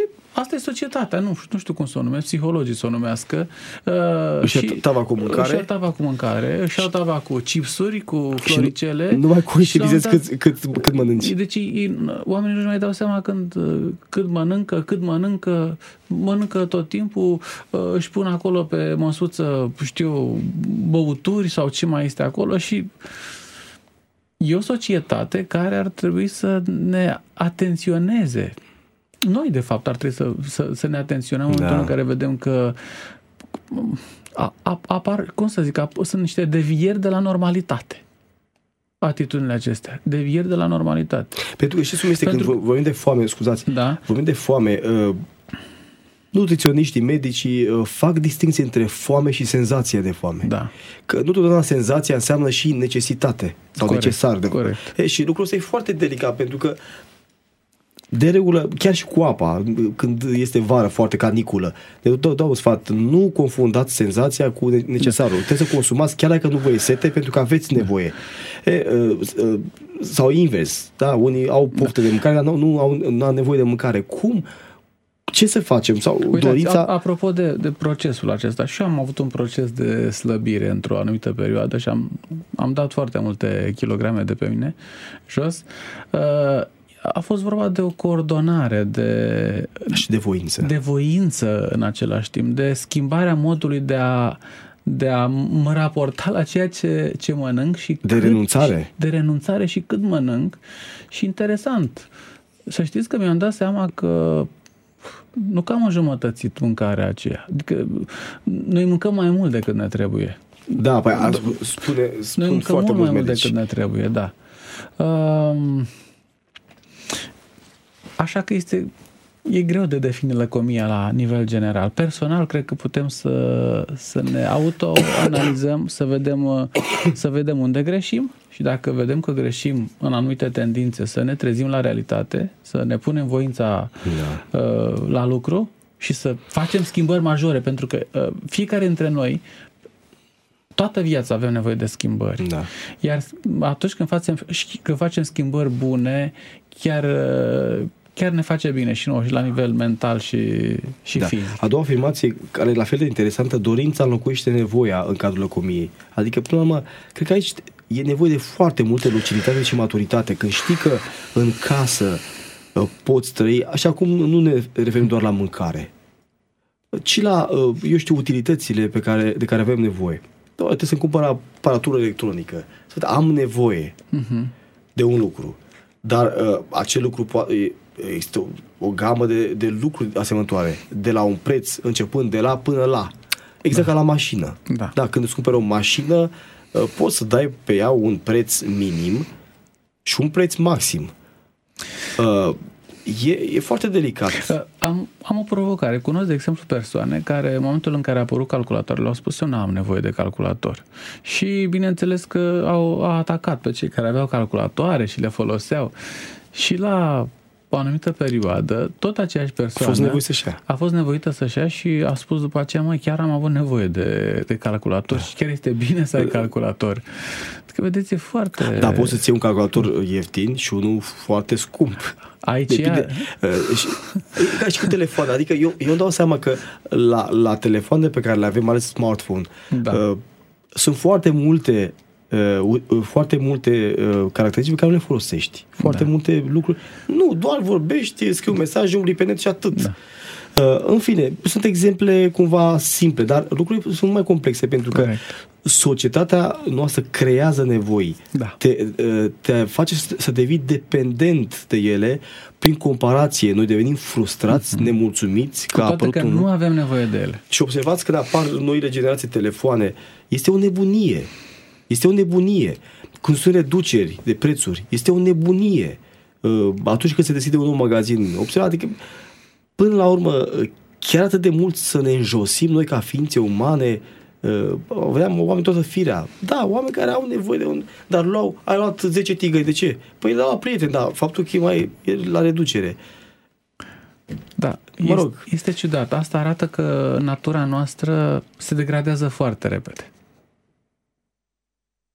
asta e societatea, nu, nu știu cum să o numesc, psihologii să o numească. Uh, își și ia tava cu mâncare. Își ia tava cu mâncare, își ia tava cu chipsuri, cu floricele. Nu, nu mai conștientizezi cât, cât, cât mănânci. Deci oamenii nu-și mai dau seama când, cât mănâncă, cât mănâncă, mănâncă tot timpul, își pun acolo pe măsuță, știu, băuturi sau ce mai este acolo și e o societate care ar trebui să ne atenționeze. Noi, de fapt, ar trebui să, să, să ne atenționăm în da. momentul în care vedem că a, a, apar, cum să zic, sunt niște devieri de la normalitate. Atitudinile acestea. Devieri de la normalitate. Pentru că și cum este Pentru... când vorbim de foame, scuzați, da. vorbim de foame, uh, nutriționiștii, medicii uh, fac distinție între foame și senzația de foame. Da. Că nu totdeauna senzația înseamnă și necesitate sau corect, necesar. De corect. E, și lucrul ăsta e foarte delicat, pentru că de regulă, chiar și cu apa, când este vară foarte caniculă, dau, dau un sfat, nu confundați senzația cu necesarul. Trebuie să consumați chiar dacă nu vă e sete, pentru că aveți nevoie. E, sau invers, da? Unii au poftă de mâncare, dar nu, nu, au, nu au nevoie de mâncare. Cum? Ce să facem? Sau Uitați, dorința... Apropo de, de procesul acesta, și eu am avut un proces de slăbire într-o anumită perioadă și am, am dat foarte multe kilograme de pe mine jos. Uh, A fost vorba de o coordonare, de... Și de voință. De voință în același timp, de schimbarea modului de a, de a mă raporta la ceea ce, ce mănânc și de cât, renunțare. De renunțare și cât mănânc. Și interesant, să știți că mi-am dat seama că nu că am înjumătățit mâncarea aceea. Adică noi mâncăm mai mult decât ne trebuie. Da, păi a, spune, spun noi mâncăm foarte mult mai medici. mult decât ne trebuie, da. Um, Așa că este, e greu de definit lăcomia la nivel general. Personal, cred că putem să, să ne autoanalizăm, să vedem, să vedem unde greșim și dacă vedem că greșim în anumite tendințe, să ne trezim la realitate, să ne punem voința da. uh, la lucru și să facem schimbări majore, pentru că uh, fiecare dintre noi, toată viața avem nevoie de schimbări. Da. Iar atunci când facem, când facem schimbări bune, chiar... Uh, chiar ne face bine și nouă, și la nivel mental și, și da. fizic. A doua afirmație, care e la fel de interesantă, dorința înlocuiește nevoia în cadrul lăcomiei. Adică, până la urmă, cred că aici e nevoie de foarte multă luciditate și maturitate. Când știi că în casă poți trăi, așa cum nu ne referim doar la mâncare, ci la, eu știu, utilitățile pe care, de care avem nevoie. Da, trebuie să-mi cumpăr aparatură electronică. Am nevoie uh-huh. de un lucru. Dar uh, acel lucru poate... Există o, o gamă de, de lucruri asemănătoare, de la un preț începând de la până la. Exact da. Ca la mașină. Da. Da, când îți cumperi o mașină, poți să dai pe ea un preț minim și un preț maxim. E, e foarte delicat. Am, am o provocare. Cunosc, de exemplu, persoane care, în momentul în care a apărut calculatorul, au spus: eu nu am nevoie de calculator. Și, bineînțeles că au, au atacat pe cei care aveau calculatoare și le foloseau. Și la o anumită perioadă, tot aceeași persoană a fost, nevoie să-și ia. a fost nevoită să-și ia și a spus după aceea: măi, chiar am avut nevoie de, de calculator da. Și chiar este bine să ai calculator. Că vedeți, e foarte... Da, poți să-ți iei un calculator ieftin și unul foarte scump. Aici Depinde, ea... uh, și, ca și cu telefon. Adică eu, eu îmi dau seama că la, la telefoanele pe care le avem, ales smartphone, da. uh, sunt foarte multe Uh, foarte multe uh, caracteristici pe care nu le folosești. Foarte da. multe lucruri. Nu, doar vorbești, scrii un mesaj, umbli pe net și atât. Da. Uh, în fine, sunt exemple cumva simple, dar lucrurile sunt mai complexe, pentru că Correct. societatea noastră creează nevoi. Da. Te, uh, te face să devii dependent de ele prin comparație. Noi devenim frustrați, mm-hmm. nemulțumiți. Cu toate că nu avem nevoie de ele. Și observați când apar noile generații telefoane, este o nebunie. Este o nebunie. Când sunt reduceri de prețuri, este o nebunie. Atunci când se deschide un nou magazin, observați că până la urmă, chiar atât de mult să ne înjosim noi ca ființe umane, aveam oameni toată firea. Da, oameni care au nevoie de un... Dar luau, ai luat zece tigări, de ce? Păi da, la prieten, da, faptul că e mai e la reducere. Da, mă rog. este, este ciudat. Asta arată că natura noastră se degradează foarte repede.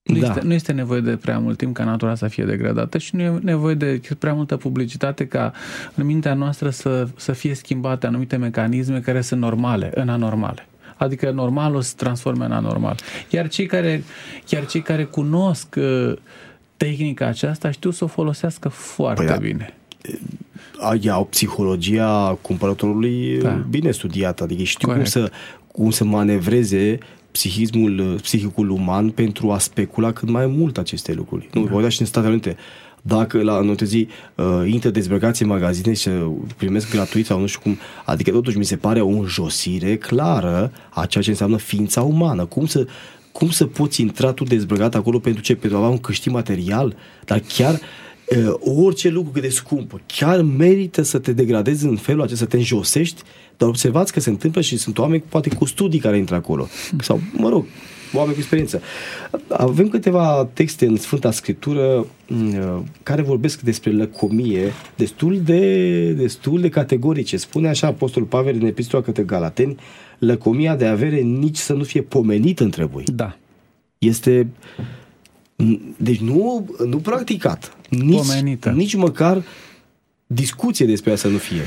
Nu, Da. este, nu este nevoie de prea mult timp ca natura să fie degradată și nu e nevoie de prea multă publicitate ca în mintea noastră să, să fie schimbate anumite mecanisme care sunt normale, în anormale. Adică normalul se transforme în anormal. Iar cei care, iar cei care cunosc uh, tehnica aceasta știu să o folosească foarte Păi, bine. Ea o psihologia cumpărătorului Da. bine studiată, adică știu cum Corect. să, cum să manevreze psihismul, psihicul uman pentru a specula cât mai mult aceste lucruri. Nu, vă uitați și în Statele Unite. Dacă la în zi uh, intră dezbrăcați în magazine și primesc gratuit sau nu știu cum, adică totuși mi se pare o înjosire clară a ceea ce înseamnă ființa umană. Cum să, cum să poți intra tu dezbrăcat acolo pentru ce? Pentru a avea un câștig material? Dar chiar uh, orice lucru cât de scump, chiar merită să te degradezi în felul acesta, să te înjosești, dar observați că se întâmplă și sunt oameni poate cu studii care intră acolo. Sau, mă rog, oameni cu experiență. Avem câteva texte în Sfânta Scriptură care vorbesc despre lăcomie destul de, destul de categorice. Spune așa Apostolul Pavel în Epistola către Galateni: lăcomia de avere nici să nu fie pomenită între voi. Da. Este deci nu, nu practicat. Nici, Pomenită. nici măcar discuție despre ea să nu fie.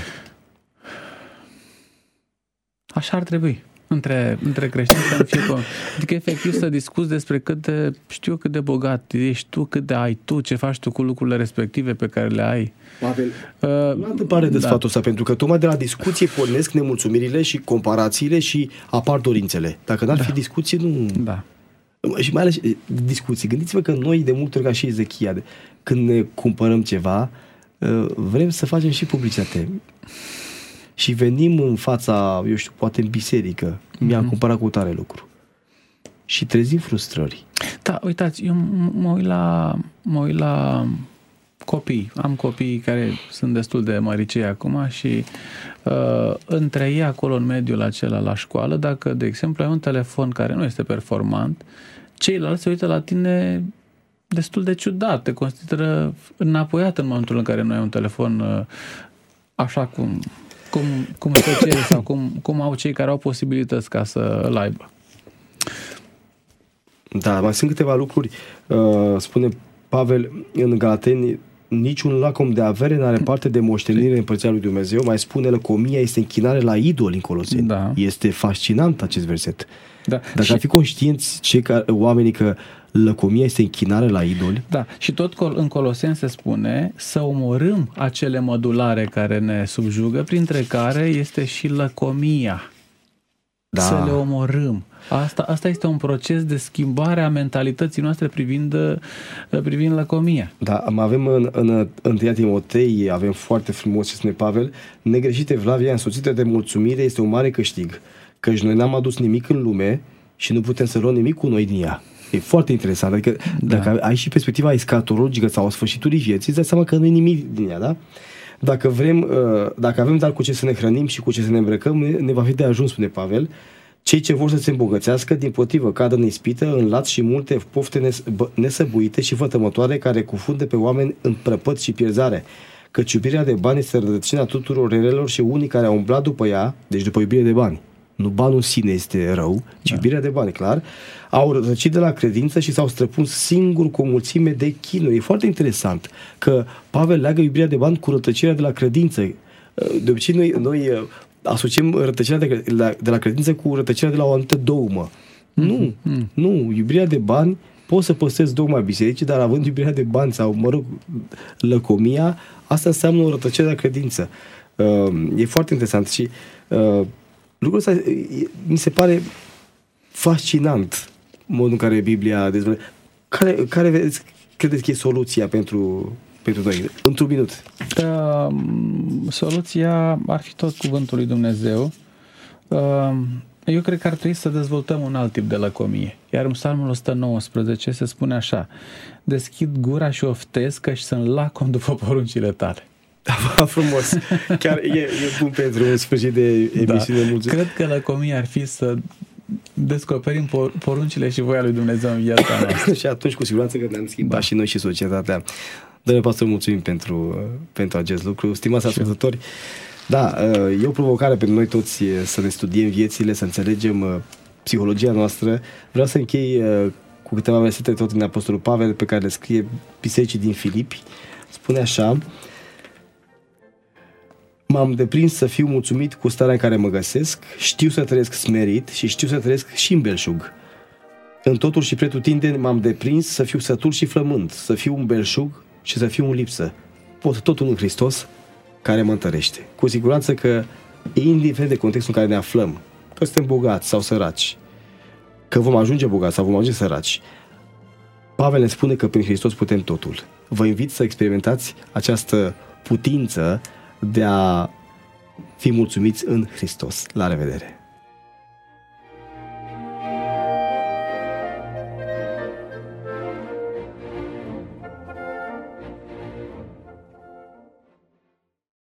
Așa ar trebui. Între, între creștini să nu fie cum. Adică efectiv să discuți despre cât de, știu cât de bogat ești tu, cât de ai tu, ce faci tu cu lucrurile respective pe care le ai. Pavel, uh, nu am pare de da. sfatul ăsta, pentru că tocmai de la discuție pornesc nemulțumirile și comparațiile și apar dorințele. Dacă n-ar Da. fi discuții, nu... Da. Și mai ales discuții. Gândiți-vă că noi de multe ori, ca și Ezechia, de- când ne cumpărăm ceva, uh, vrem să facem și publicitate. Și venim în fața, eu știu, poate în biserică, mi-am cumpărat cu tare lucru. Și trezim frustrări. Da, uitați, eu m- mă uit la, mă uit la copii. Am copii care sunt destul de măricei acum și uh, între ei acolo în mediul acela la școală, dacă, de exemplu, ai un telefon care nu este performant, ceilalți se uită la tine destul de ciudat, te consideră înapoiat în momentul în care nu ai un telefon uh, așa cum, cum, cum se cere sau cum, cum au cei care au posibilități ca să îl aibă. Da, mai sunt câteva lucruri. Uh, spune Pavel în Galateni: niciun lacom de avere n-are parte de moștenire în Împărăția lui Dumnezeu. Mai spune: lăcomia este închinare la idoli în Coloseni. Da. Este fascinant acest verset. Da. Dacă Și- ar fi conștienți cei care, oamenii că lăcomia este închinare la idoli, Da, și tot col- în Coloseni se spune să omorâm acele mădulare care ne subjugă, printre care este și lăcomia. Da. Să le omorâm. Asta, asta este un proces de schimbare a mentalității noastre privind, privind lăcomia. da, mai avem în, în întâi Timotei, avem foarte frumos ce spune Pavel: negreșite Evlavia însoțită de mulțumire este un mare câștig, căci noi n-am adus nimic în lume și nu putem să luăm nimic cu noi din ea. E foarte interesant. Adică Da. dacă ai și perspectiva escatologică sau a sfârșitului vieții, îți dai seama că nu e nimic din ea, da? Dacă vrem, dacă avem dar cu ce să ne hrănim și cu ce să ne îmbrăcăm, ne, ne va fi de ajuns, spune Pavel. Cei ce vor să se îmbogățească, dimpotrivă, cadă în ispită, în lat și multe pofte nes- bă- nesăbuite și vătămătoare care cufundă pe oameni în prăpăt și pierzare. Căci iubirea de bani este rădăcina tuturor relelor și unii care au umblat după ea, deci după iubire de bani. Nu banul în sine este rău, ci Da. iubirea de bani, clar. Au rătăcit de la credință și s-au străpuns singur cu o mulțime de chinuri. E foarte interesant că Pavel leagă iubirea de bani cu rătăcirea de la credință. De obicei noi, noi asociem rătăcirea de la, de la credință cu rătăcirea de la o anumită dogmă. Mm-hmm. Nu, Mm. nu. Iubirea de bani, poți să păstrezi dogma bisericii, dar având iubirea de bani sau, mă rog, lăcomia, asta înseamnă o rătăcire de la credință. Uh, e foarte interesant și uh, lucrul ăsta e, mi se pare fascinant modul în care Biblia dezvoltă. Care, care vedeți, credeți că e soluția pentru, pentru noi? Într-un minut. Uh, soluția ar fi tot cuvântul lui Dumnezeu. Uh, eu cred că ar trebui să dezvoltăm un alt tip de lăcomie. Iar în Psalmul o sută nouăsprezece se spune așa: deschid gura și oftesc, că și sunt lacom după poruncile tale. Frumos. Chiar e, e bun pentru un sfârșit de emisiune. Da. Mulțumesc. Cred că lăcomia ar fi să descoperim por- poruncile și voia lui Dumnezeu în viața noastră. Și atunci cu siguranță că ne-am schimbat Da. și noi și societatea. Domnule pastor, mulțumim pentru, pentru acest lucru. Stimați ascultători, da, e o provocare pentru noi toți să ne studiem viețile, să înțelegem psihologia noastră. Vreau să închei cu cu câteva versete tot din Apostolul Pavel pe care le scrie bisericii din Filipi. Spune așa: m-am deprins să fiu mulțumit cu starea în care mă găsesc, știu să trăiesc smerit și știu să trăiesc și în belșug. În totul și pretutindeni m-am deprins să fiu sătul și flămând, să fiu un belșug și să fiu în lipsă. Pot totul în Hristos care mă întărește. Cu siguranță că, indiferent de contextul în care ne aflăm, că suntem bogați sau săraci, că vom ajunge bogați sau vom ajunge săraci, Pavel ne spune că prin Hristos putem totul. Vă invit să experimentați această putință de a fi mulțumiți în Hristos. La revedere!